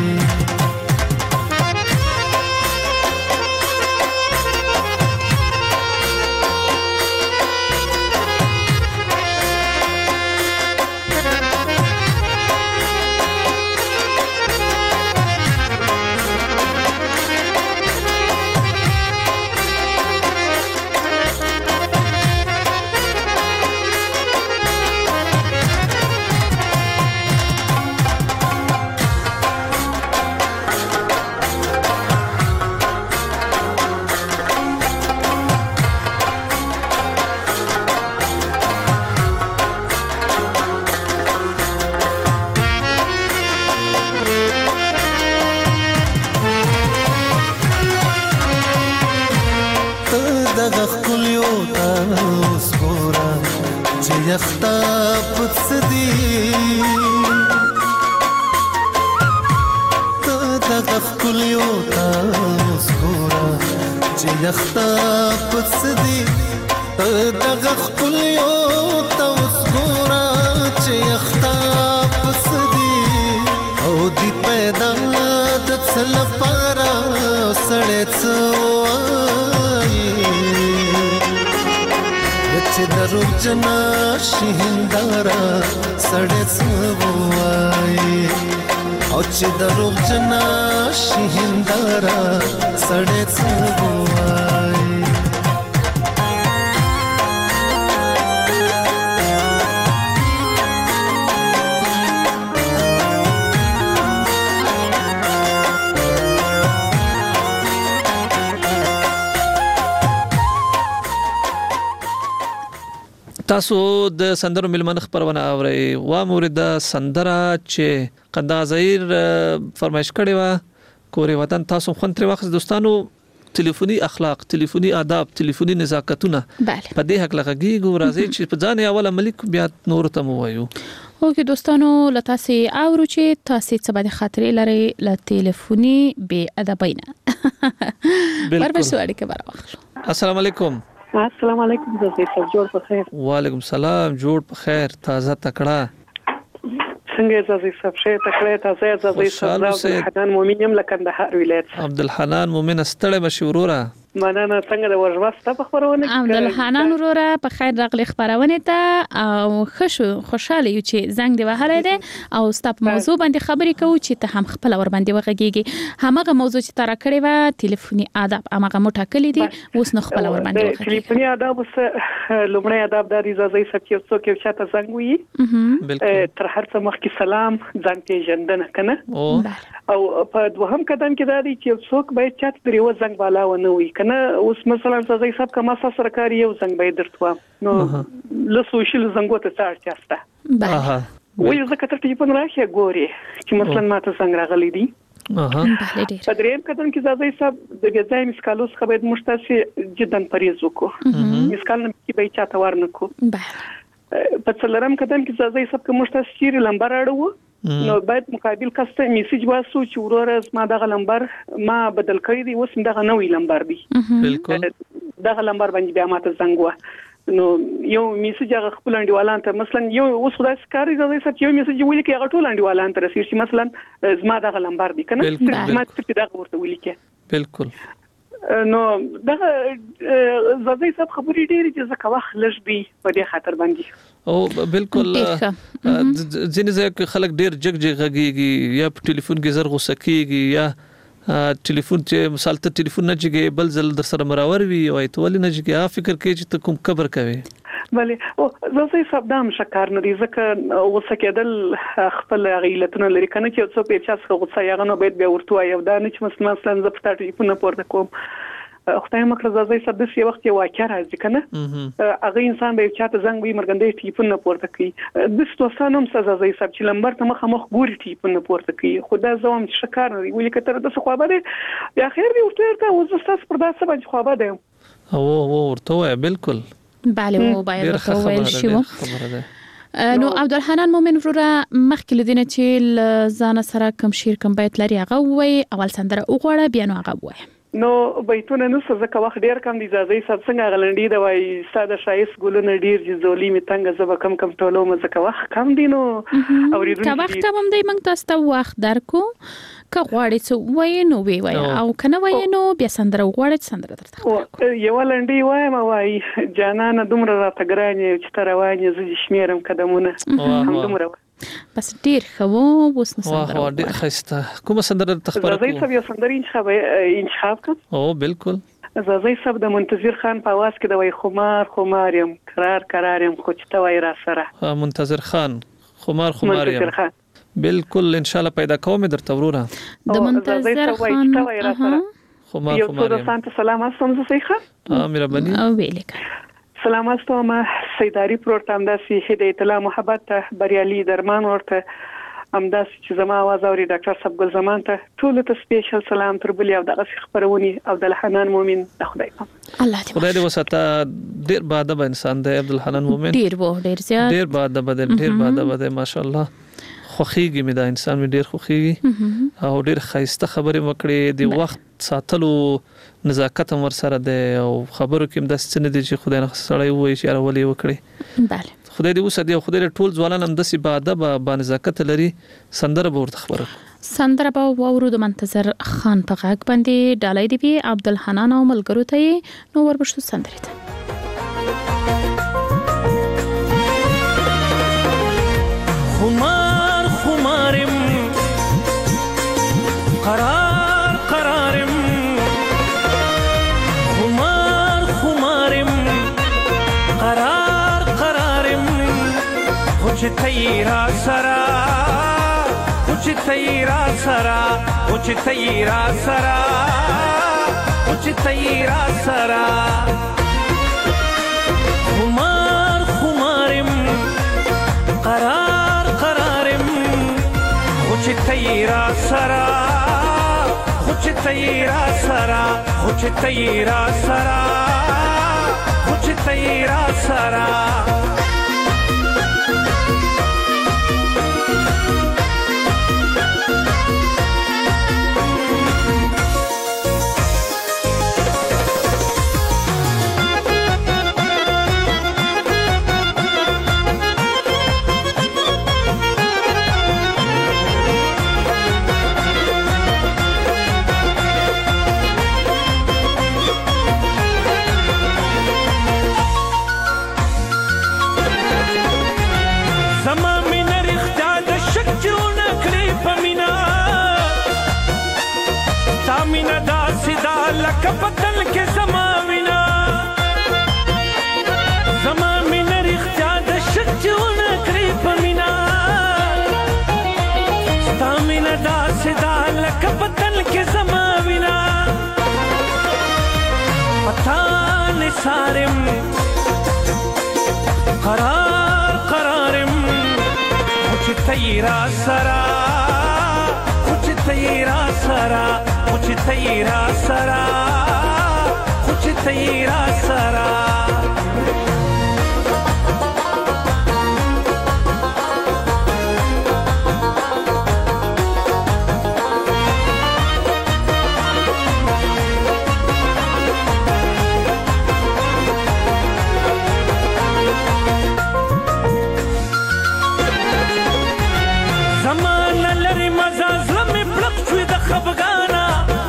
یختا پڅدی ته دغه خلیو تاسو ګورا چې یختا پڅدی ته دغه خلیو تاسو ګورا چې یختا پڅدی او دی پیدا د څل پارا سړې څوای چې درو جنا شهندارا سړې سوای او چې درو جنا شهندارا سړې سوای تاسو د سندرو ملمن خبرونه اورئ وا مورید سندره چې قندا ظهیر فرمایش کړي وا کورې وطن تاسو خونتري وخت دوستانو ټلیفوني اخلاق، ټلیفوني آداب، ټلیفوني نزاکتونه په دې حق لغږیږو راځي چې په ځان اوله ملک بیا نور ته مو وایو. اوکې دوستانو لته سي اورو چې تاسو څه باندې خاطرې لري ل ټلیفوني بې ادبینه. برابر سوالي کې براوخلو. السلام علیکم. السلام علیکم زوی صاحب جوړ په خیر. وعلیکم السلام جوړ په خیر تازه تکړه. څنګه زوی صاحب شه تکړه تازه زوی صاحب عبدالحنان مومن يم لکندهار ولایت. عبدالحنان مومن ستړی مشوروره. مننه څنګه د ورځوسته په خبرونه کې عبدالحنان وروره په خیر راغلی خبرونه ته او خوشو خوشاله یو چې زنګ دی وهلای دی او ستاسو موضوع باندې خبرې کوو چې ته هم خپل ور باندې وغږیږي. همغه موضوع چې ترا کړی و ټلیفوني آداب هغه مو ټاکلې دي اوس نو خپل ور باندې وغږیږي. ټلیفوني آداب اوس لومړی آداب د اجازه یې چې څوک یو چاته زنګ وي تر هر څه مخکې سلام ځان پیژندنه کنه او په دوهم قدم کې دا دی چې څوک باید چاته دریو زنګ بالا ونه وي کنه. اوس مثلا زوی صاحب کما سره کاری یو زنګ باید درتو نو له سوشل زنګو ته څارچ استه. اها وې زکه ته ټلیفون راشه ګوري چې مثلا ماته څنګه راغلی دی. اها په دریم قدم کې زوی صاحب د غځای مسکالوس خبرې مشتاسي جدا پریز وکړو. مسکال نه کې به چاته ورنکو. په څلورم قدم کې زوی صاحب کوم مشتاسي لمبر اړو نو باید مقابل کس ته میسج واسو چې ورور ما دغه لمبر ما بدل کړی دی اوس دغه نوې لمبر دی. بالکل دغه لمبر باندې بیا ماته زنګ و نو یو میسج هغه خپل انډیوالان ته مثلا یو اوس خدای سکاري زوی صاحب یو میسج ویل کې هغه ټول انډیوالان ته رسیږي چې مثلا زما دغه لمبر دی کنه ما څه دغه ورته ویل کې. بالکل نو دغه زوی صاحب خبرې ډېری چې زکه وخت لږ دی په دې خاطر باندې. او بالکل ځینې ځکه خلک ډېر جګ جګ غږیږي یا په ټلیفون کې زر غوسه کیږي یا ټلیفون چې مثال ته ټلیفون نه جګي بل ځل در سره مراور وي او ایتول نه جګي ا فکر کوي چې ته کوم قبر کوي. بله او زوی صاحب دام شکار نه دي ځکه غوسه کېدل خپل غیلتونه لري کنه چې څو په چا څخه غوسه یغه نو باید بیا ورته یا دا نه چې مثلا زه په ټلیفون نه پورته کوم. خدای مکړه زوی صاحب د سی وخت یو واقع راځي کنه هغه انسان به چاته زنګ وي مرګندې ټلیفون نه پورته کوي. د ستوسانم سزا زوی صاحب چې لمبر ته مخ مخ ګوري ټلیفون نه پورته کوي. خدای زوم چې شکار نه ویل کتر د څه خو به بیا خیر دی ورته او زستاس پر داسه باندې خو به دی او او ورته بالکل بله مو باید ویل شي. نو عبدالحنان مومن وروره مخکې لدینه چې ځان سره کم شیر کم بیت لري هغه وای اول سندره وګوره بیا نو هغه وای نو بیتونه نو څه وخت ډیر کم دي زازي سب څنګه غلنډي دا وای ساده شایس ګلونه ډیر جزولي می تنګ زب کم کم ټولو مزه وخت کم دي نو اوریدونکو کا وخت هم دی موږ تاسو ته وخت درکو که غواړئ څه وای نو وی وای او کنه وای نو بیا سندره غواړئ سندره درته یو لنډي وای ما وای جانانه دومره را تګرانې چې تر وای زه شمیرم قدمونه هم دومره بس ډیر خو اوس نو سندره واه ډیر خسته کومه سندره تخبره زازي سب یو سندره انتخاب انتخاب کړ او بالکل زازي سب د منتظر خان په आवाज کې د وای خمار خماریم قرار قراریم خو چې توای را سره منتظر خان خمار خماریم بالکل ان شاء الله پیدا کوم درته وروره د منتظر خان خمار خماریم یو سلام استم زه ښه ها مهرباني او ویلک سلام استم سیداری پروګرام داسي هدایت الله محبت بریالي درمان ورته امداس چې زما आवाज اوري ډاکټر صاحب ګل زمان ته ټول ته سپیشل سلام تر بلی او دغه خبرونی عبدالحنان مومن د خدای په الله دې خدای دې وساته ډیر باادب انسان دی عبدالحنان مومن ډیر وو ډیر زیات ډیر باادب دی ډیر باادب دی ماشاءالله خوخیږي مې دا انسان مې ډیر خوخیږي او ډیر خاصه خبرې وکړې د وخت ساتلو نزاکت هم ورسره ده او خبرو کې د ستنې دي چې خدای نه سړی وایي چې اولې وکړي. بله خدای دې وسدي او خدای دې ټول ځوانان هم د سی باده با نزاکت لري سندره به ورته خبره سندره به وورو د منتظر خان په غږ باندې ډالۍ دی بي عبدالحنان او ملګرو ته نو وربشتو سندره ته خمار خمارم قرار قرارم خمار خمارم قرار قرارم خوش تیرا سرا خوش تیرا سرا خوش تیرا سرا خوش تیرا سرا خمار خمارم قرار قرارم خوش تیرا سرا خوش ته را سرا خو چې ته را سرا خو چې ته را سرا لکه پتل کې زما وینا زما مینه رښتیا د شک چونه کړی په مینا ستا مینه داسې ده لکه پتل کې زما وینا پتا نثارم قرار قرارم خو چې ته را سره خو چې ته را سره خو چې ته را سره خو چې ته را سره زمانه لري مزه زړه مې پړق شوی د خفګانه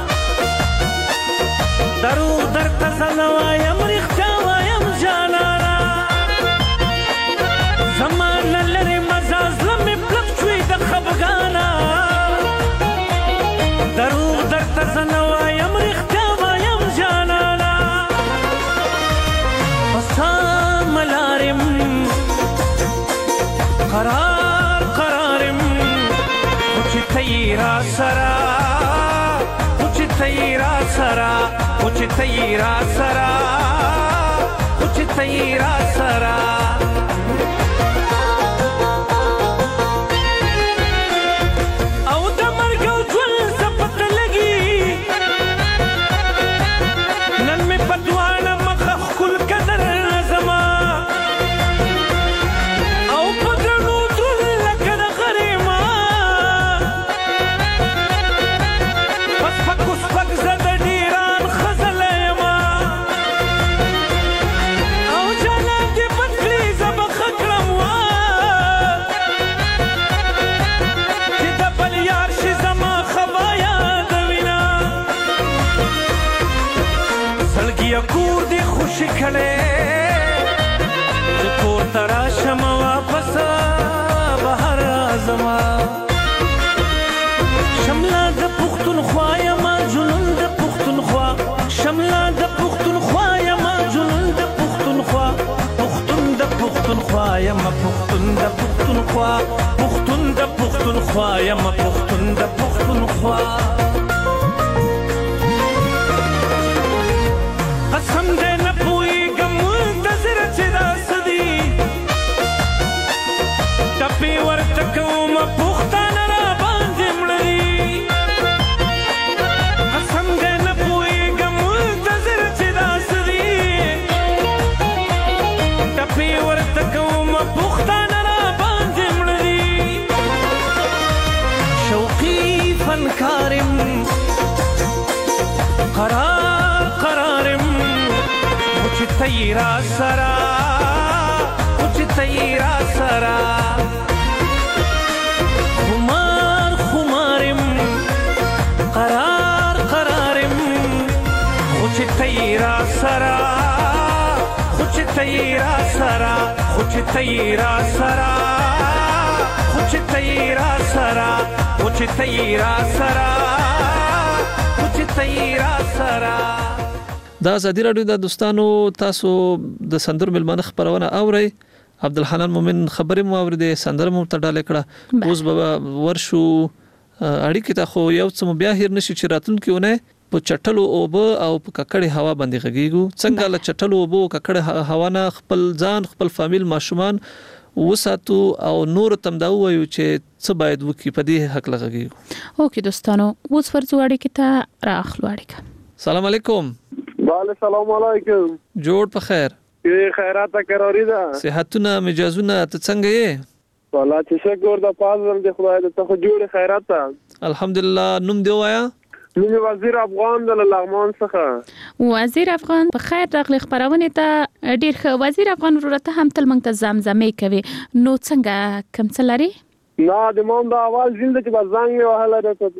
دروغ درته زه نه وایم رښتیا وایم جانانه زمانه لري مزه زړه مې پړق شوی د خفګانه دروغ درته زه نه وایم رښتیا وایم جانانه په سمه لارم قرار قرارم خو چې ته را سره خو چې ته را سره خو چې ته را سره خو چې ته را سره او د مرګ او ژوند څه پته لګي نن مې په دواړه مخه ښکل قدر زما او په ګڼو دروند لکه د غریما په سپکو سپک زه د ډیران ښځله یمه او جانان دې بد کړي زه به ښه کړم وا چې د بل یار شي زما خبا یادوینه زړګیه کور دې خوشي کړی چې کور ته راشم واپس بهر راځمه شمله د پښتونخوا یمه جنون د پښتونخوا شمله د پښتونخوا یمه جنون د پښتونخوا پښتون د پښتونخوا یمه پښتون د پښتونخوا پښتون د پښتونخوا یمه پښتون د پښتونخوا قسم دې نه پوهېږم منتظره چې داسې دي ټپې ورته کومه پښتانه راباندې مړه دي قسم دې نه پوهېږم منتظره چې داسې دي ټپې ورته کومه پښتانه راباندې مړه دي شوقي فنکارم قرار قرارم خو چې ته را سره خو چې ته را سره خمار خمارم قرار قرارم خو چې ته را سره خو چې ته را سره خو چې ته را سره خو چې ته را سره خو چې ته را سره خو چې ته را سره دا ازادي راډیو د دوستانو تاسو د سندرو ملمانه خبرونه اورئ عبدالحنان مومن خبرې مو اوریدې سندره مو ته ډاله کړه اوس به ورشو اړیکې ته خو یو څه بیا هیر نشي چې راتلونکي ونه په چټلو اوبه او په ککړې هوا باندې غږیږو څنګه له چټلو اوبه او ککړې هوا نه خپل ځان خپل فامیل ماشومان وساتو او نور تم دا وایو چې څه باید وکړي په دې حق لغږیږو. اوکې دوستانو اوس ورځو اړیکې ته راخلو اړیکه. سلام علیکم. وعلیکم السلام علیکم. جوړ په خیر. ای خیرات قراری ده. صحتونه مجازونه ته څنګه یې؟ والله چې شکر د پازل د خدای ته خو جوړ خیرات ده. الحمدلله. نوم دی وایا؟ نوم وزیر افغان د لغمان څخه. وزیر افغان په خیر راغلی خبرونه ته ډیر ښه. وزیر افغان ورته هم تل موږ ته زمزمې کوي نو څنګه کوم څه لري؟ نه د مون د اول ځل چې بزنګ یو حاله ده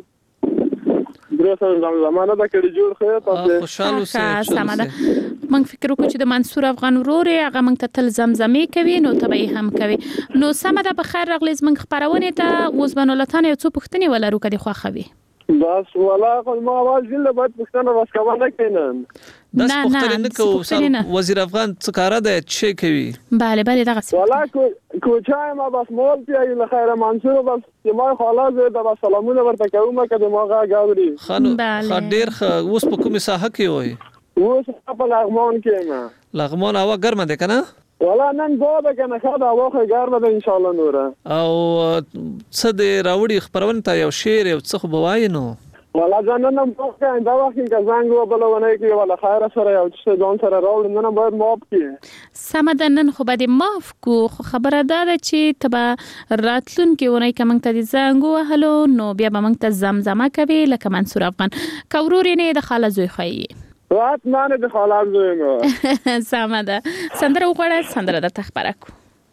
درسته زمانه دا کړي جوړ خیر تاسو خوشاله اوسئ. سمه ده. موږ فکر وکړو چې د منصور افغان ورور هغه موږ ته تل زمزمې کوي نو تبعی هم کوي. نو سمه ده په خیر راغلی زموږ خبرونه ته اوس بنولتان یو څه پوښتنې ولرو کدي خوښوي. بس ولا خو ما اول ځل باید پښتنه راس کوونه کینن. داس پښتنه نه کوو. وزیر افغان څه کار ده چې کوي؟ bale bale دغه څه. ولا کو چای ما بس مول پیای له خیر منصور بس چې ما خلاص د سلامونه ورته کوم کده ما غاوري. خانو خډیر خ اوس په کومه ساحه کې وای؟ اوس په لغمان کې ما. لغمان هوا ګرمه ده کنه؟ ولا نن بابا کنه خدا واخه ګرمه ده ان شاء الله نوره. او څه د راوړي خبرونه ته یو شعر یو څه خو بوای نو. ولا ځننه موخه دا وخت کې زنګ وبلونه کې ولا خیر سره یو څه ځان سره راوړل نن باید معاف کړي. سمه نن خو باید معاف کو. خو خبره ده چې تبا راتلون کې ونی کوم ته زنګ وهلو نو بیا به موږ ته زمزمه کوي لکه منصور افغان کورور نه د خاله زوی خوي. وات مانه د خاله زوی نو. سمه ده. سندره وغواړه سندره د تخبره کو.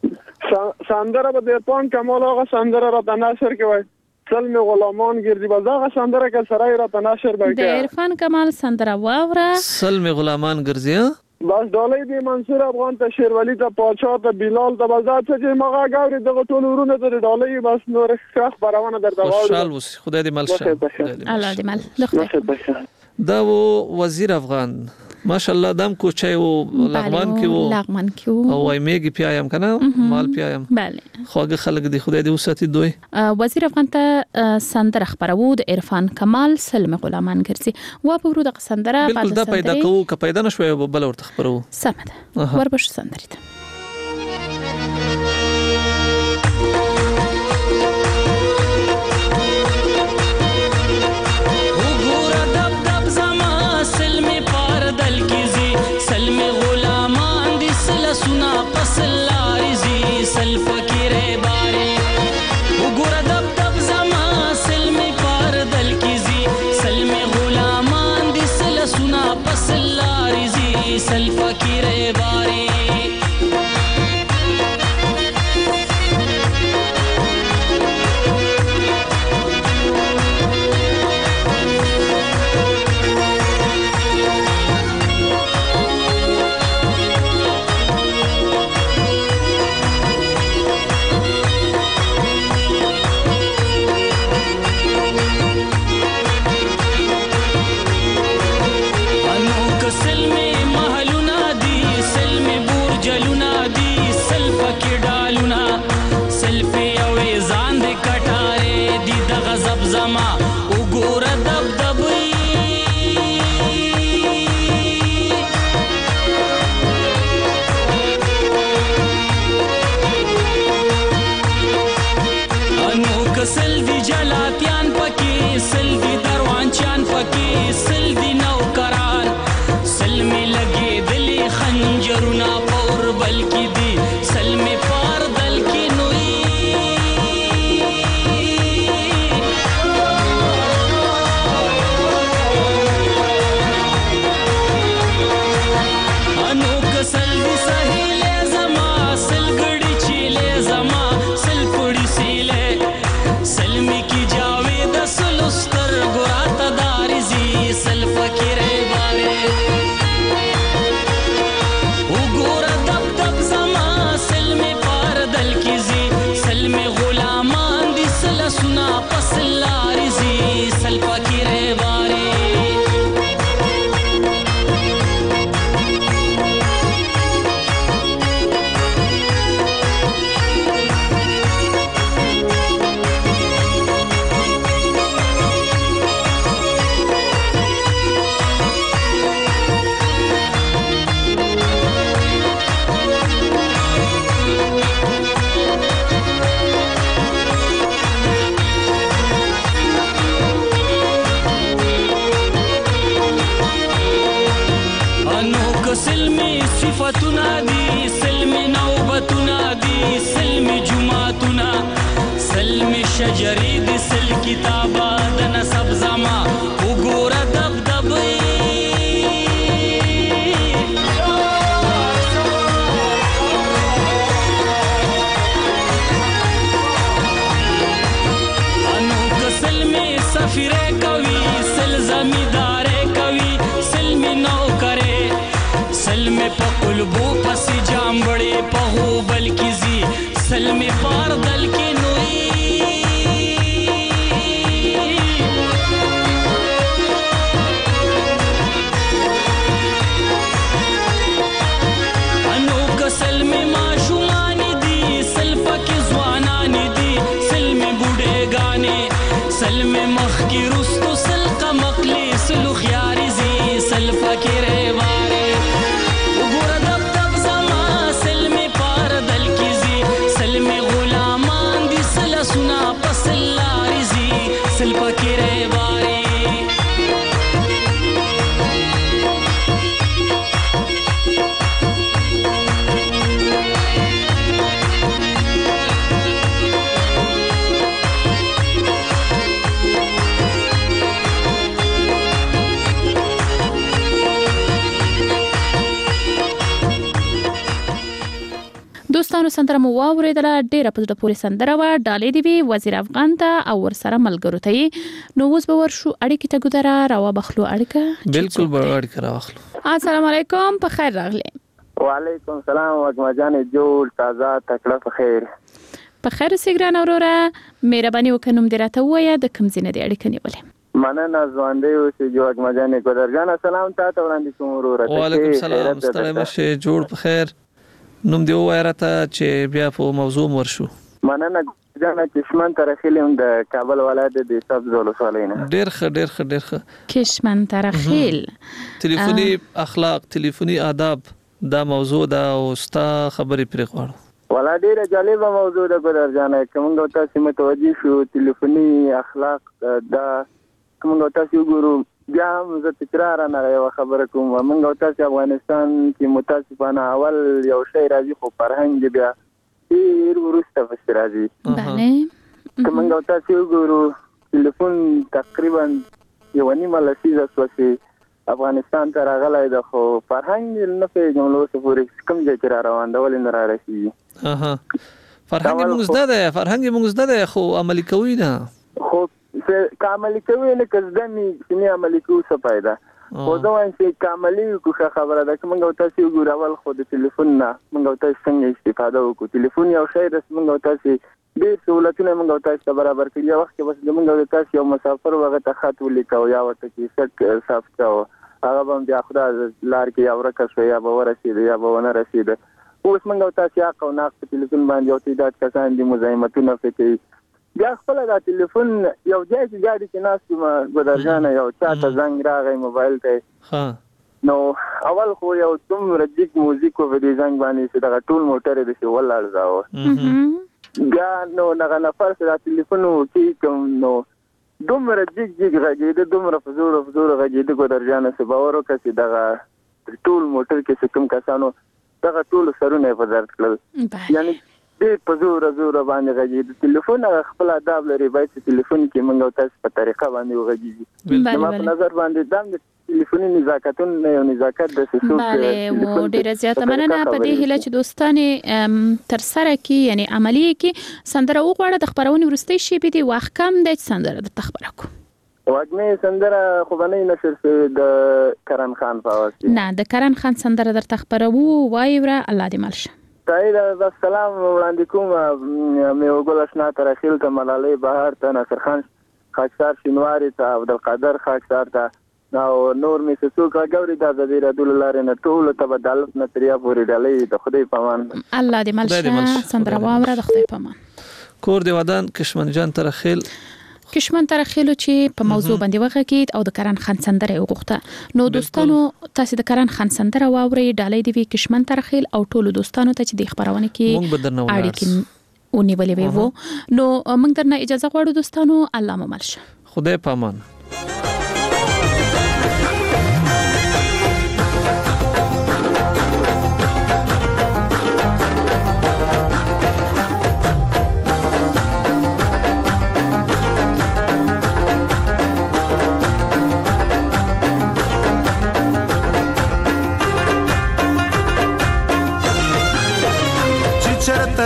سندره به د پون کمال هغه سندره را د نشر کوي. سلم غلامان ګرځي بازاغه سندره کې سړی را تناشر بکې د عرفان کمال سندره واوره. سلم غلامان ګرځي بس ډالۍ دی منصور افغان ته شیرولی ته پاچا ته بلال ته بازار ته چې مغه غاوري دغه ټول ورونه ته ډالۍ بس نور ښه خبرونه درته واوري. خوشحال اوس خدای دې مل شه. الله دې مل لخته. دا و وزیر افغان ماشاءالله دم کوچای و لغمان کې و لغمان کې و او وای میګي پیایم کنه مال پیایم. بله خواږه خلک دی خدای دې وساتي دوی. وزیر افغان ته سندره خبرو د عرفان کمال سلم غلامان ګرځي و په ورو د سندره بالکل دا پیدا کوو که پیدا نشوي بل ورته خبرو. سمه ده. وربش سندره ته सुना पसलारी जी सल फकीरे बारे उगुर दब दब जमा सल में पार दल की जी सल में गुलामान दी सल सुना पसलारी जी सल फकीरे बारे सल में महलुना صفتنا دي سلم نوبتنا دي سلم جمعتنا سلم شجري دي سل کتابا د نسب زما وګوره دبدبې انو کسلم سفیره کوي سل زمیداره کوي سلم نو کرے سلم په قلبو پس جامبړې په هو بلکی زی سلم پار دل کې نوې سلم مخ کی رستو سلقه مقلی سلو خیاری زی سلفه کی ریواری وګوره دب دب زما سلم پار دل کی زی سلم غلامان دی سلا سنا پسلاری زی سلفه کی ریواری دوستانو سندره مو واوریدله ډیره په زړه پورې سندره وه ډالۍ دې وي وزیر افغان ته او ورسره ملګرو ته یې نو اوس به ورشو اړیکې ته ګودره راوبخلو اړیکه بالکل به اړیکه راوخلو السلام علیکم په خیر راغلی وعلیکم السلام وګما جان جوړ تازه تکړه په خیر په خیر سیګران اوروره مهرباني وکړم دې راته ووایه د کوم ځای نه دې اړیکه نیولې مننه ځوانده اوسې جو وګما جان ګودر جان سلام تاسو وړاندې کوم وروره وعلیکم السلام ستړی مشه جوړ په خیر نوم دی وای راته چې بیا په موضوع ورشو مننه جانا کشمن ترخیلم د کابل ولایت د سبز ولسوالۍ نه ډیر ښه ډیر ښه ډیر ښه کشمن ترخیل ټلیفوني اخلاق ټلیفوني آداب دا موضوع دا او ستا خبرې پرې غواړو ولا ډیره جالبه موضوع ده ګودر جان کومه تاسو متوجي شو ټلیفوني اخلاق دا کومه تاسو ګورو بیا هم زه تکرار نه یو خبره کوم موږ تاسو افغانستان کې متاسفانه اول یو شی راځي خو فرهنګ دی بیا ډیر ورسته فش راځي بله موږ تاسو ګورو ټلیفون تقریبا یو نیمه لسیزه سوسي افغانستان ته راغلی ده خو فرهنګ نه پیژنم نو څه پورې کوم ځای کې را روان دی ولې نه را رسیږي اها فرهنګ موږ زده ده فرهنګ موږ زده ده خو عملي کوي نه خو کاملی کوي نه کزدمي چې عملي کوي څه پیدا خو دا وایم چې کاملی کوه خبره ده چې موږ تاسو ګور اول خو د ټلیفون نه موږ تاسو څنګه استفاده وکړو ټلیفون یو شی رس موږ تاسو ډېر سہولتونه موږ تاسو برابر کړی یو وخت بس موږ تاسو یو مسافر وغه ته خط ولیکو یا ورته کې څک صاف کاو هغه هم بیا خدا لار کې یو ورکه شو یا به ورسید یا به ونه رسید اوس موږ تاسو یا کو نه په ټلیفون باندې یو تعداد کسان دي مزاحمتونه فکري بیا خپل دا ټلیفون یو ځای کې ګاډي کې ناست ما ګودرجان یو چاته زنګ راغی موبایل ته ها نو اول خو یو دومره جګ موزیک و د زنګ باندې چې دا ټول موټر دې شو ولاړ زاو بیا نو هغه نفر سره ټلیفون کې کوم نو دومره جګ جګ غږی د دومره فزور فزور غږی د ګودرجان سره باور وکړي دا ټول موټر کې کوم کسانو دا ټول سرونه په درد کړل یعنی دې په زور زور باندې غږی د ټلیفون خپل آداب لري باید ټلیفون کې موږ تاسو په طریقه باندې وغږیږي نو په نظر باندې د ټلیفوني نزاکتون نه یو نزاکت د سسوک بله و ډیره زیاته مننه په دې هیله چې دوستانه تر سره کې یعنی عملی کې سندره وغواړه د خبرونې ورستۍ شي به دی وخت کم د سندره د تخبره کو واګنې سندره خو باندې نشر شوی د کرن خان په واسطه نه د کرن خان سندره در تخبره وو وایوره الله دې ملشه تایید السلام وړاندې کوم مې وګول آشنا تر اخیر ته ملالۍ بهار ته نصر خان خاکسار شینواری ته عبدالقادر خاکسار ته نو نور مې څوک غوړي د دې رسول الله نه ټول ته بدالت نتریا پوری ډالۍ د خدای پامان الله دې ملشه سندره واوره د خدای پامان کور دی ودان کشمن جان تر خیل کشمن ترخیلو چې په موضوع باندې وغږید او د کرن خان سندره وغوښته نو دوستانو تاسو د کرن خان سندره واوري ډالۍ دی کشمن ترخیل او ټولو دوستانو ته چې د خبرونه کې اړیکې ونیولې وو نو موږ درنه اجازه غواړو دوستانو الله مو ملشه خدای پامان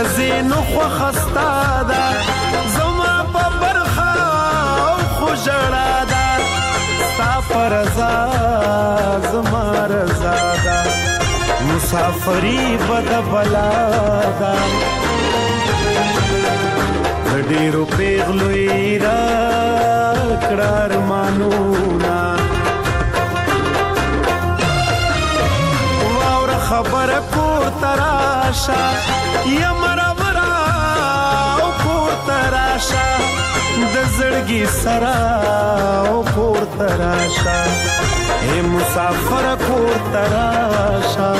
ورځې نو خوښستا ده زما په برخه او خو ژړا ده ستا په رضا زما رضا ده مسافري به د بلا ده د ډېرو پیغلو یې راکړه ارمانونه واوره خبره کور ته راشه یم ربره او کور ته راشه د زړګي سره او کور ته راشه ای مسافر کور ته راشه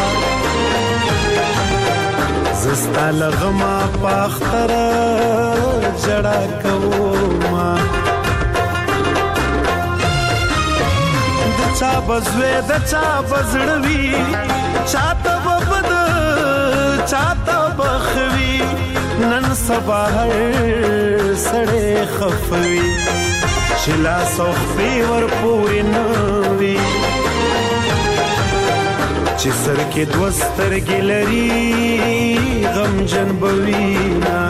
زستا لغما په اختر جړا کوما د چا بزوی د چا بزړوي چاته ببد چاته بخوي نن سبا هر سړی خفوي چې لاس او خفې ورپورې نه وي چې سر کې دوه سترګې لري غمجن به وینا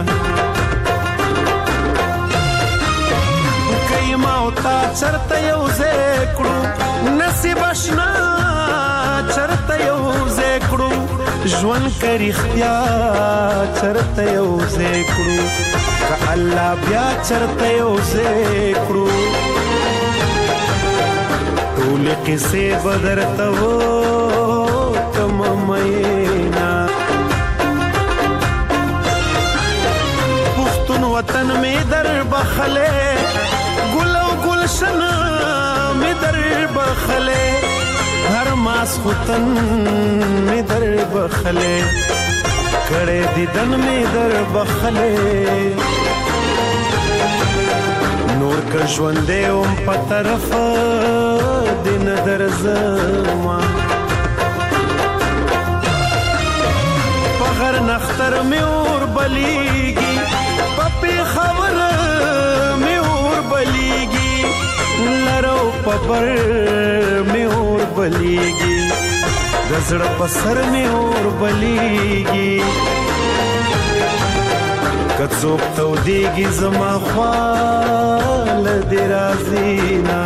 که ما او تا چرته یو ځای کړو نصیب اشنا چرته یو ځای کړو ژوند که رښتیا چرته یو ځای کړو که الله بیا چرته یو ځای کړو ټولې قصې به درته وکړم مینا پښتون وطن مې در بخلې ګل او ګلشن مې در بخلې هر ماسختن مې در بخلې کړې دیدن مې در بخلې نور که ژوندې وم په طرف دې نه درځما په غر نختر مې اور بلیږي په پېښور مې اور بلیږي لرو په بر مې اور بلیږي د زړه په سر مې اور بلیږي که څوک تودېږي زما خواله دې راځي نه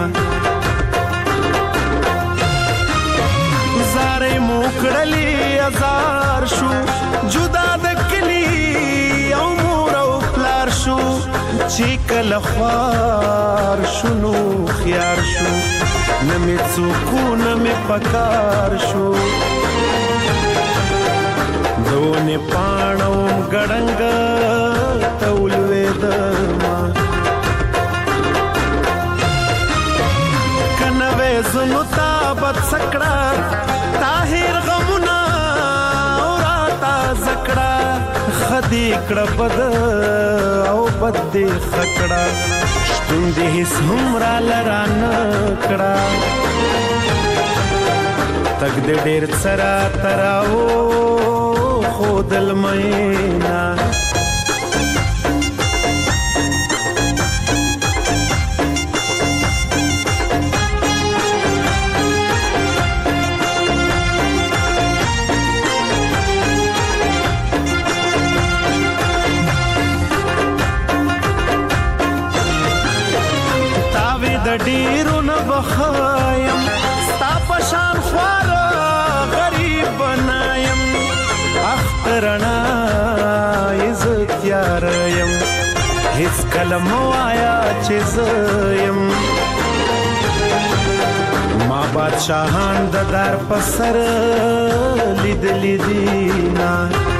زارې مو کړلې ازار شو جدا د کلي او مور او پلار شو چې کله خوار شو نو خيار شو نه مې څوک نه مې پکار شو دونه پاڼو ګړنګ تولوېدما کنوې زنو تابت سکړه طاهر غمونه اوراتا زکړه خدي کړه بد او بد دې خکړه شتون دې هیڅ هم را لران کړه تک دې ډېر سره تراو خودل مینا تاوی د ډیرو نه بخایم ستا په شان خوار غریب بنایم اخترنا عزت یار یم هیڅ کله مو آیا چې زیم ما بادشاہان د دار په سر لیدلی دینا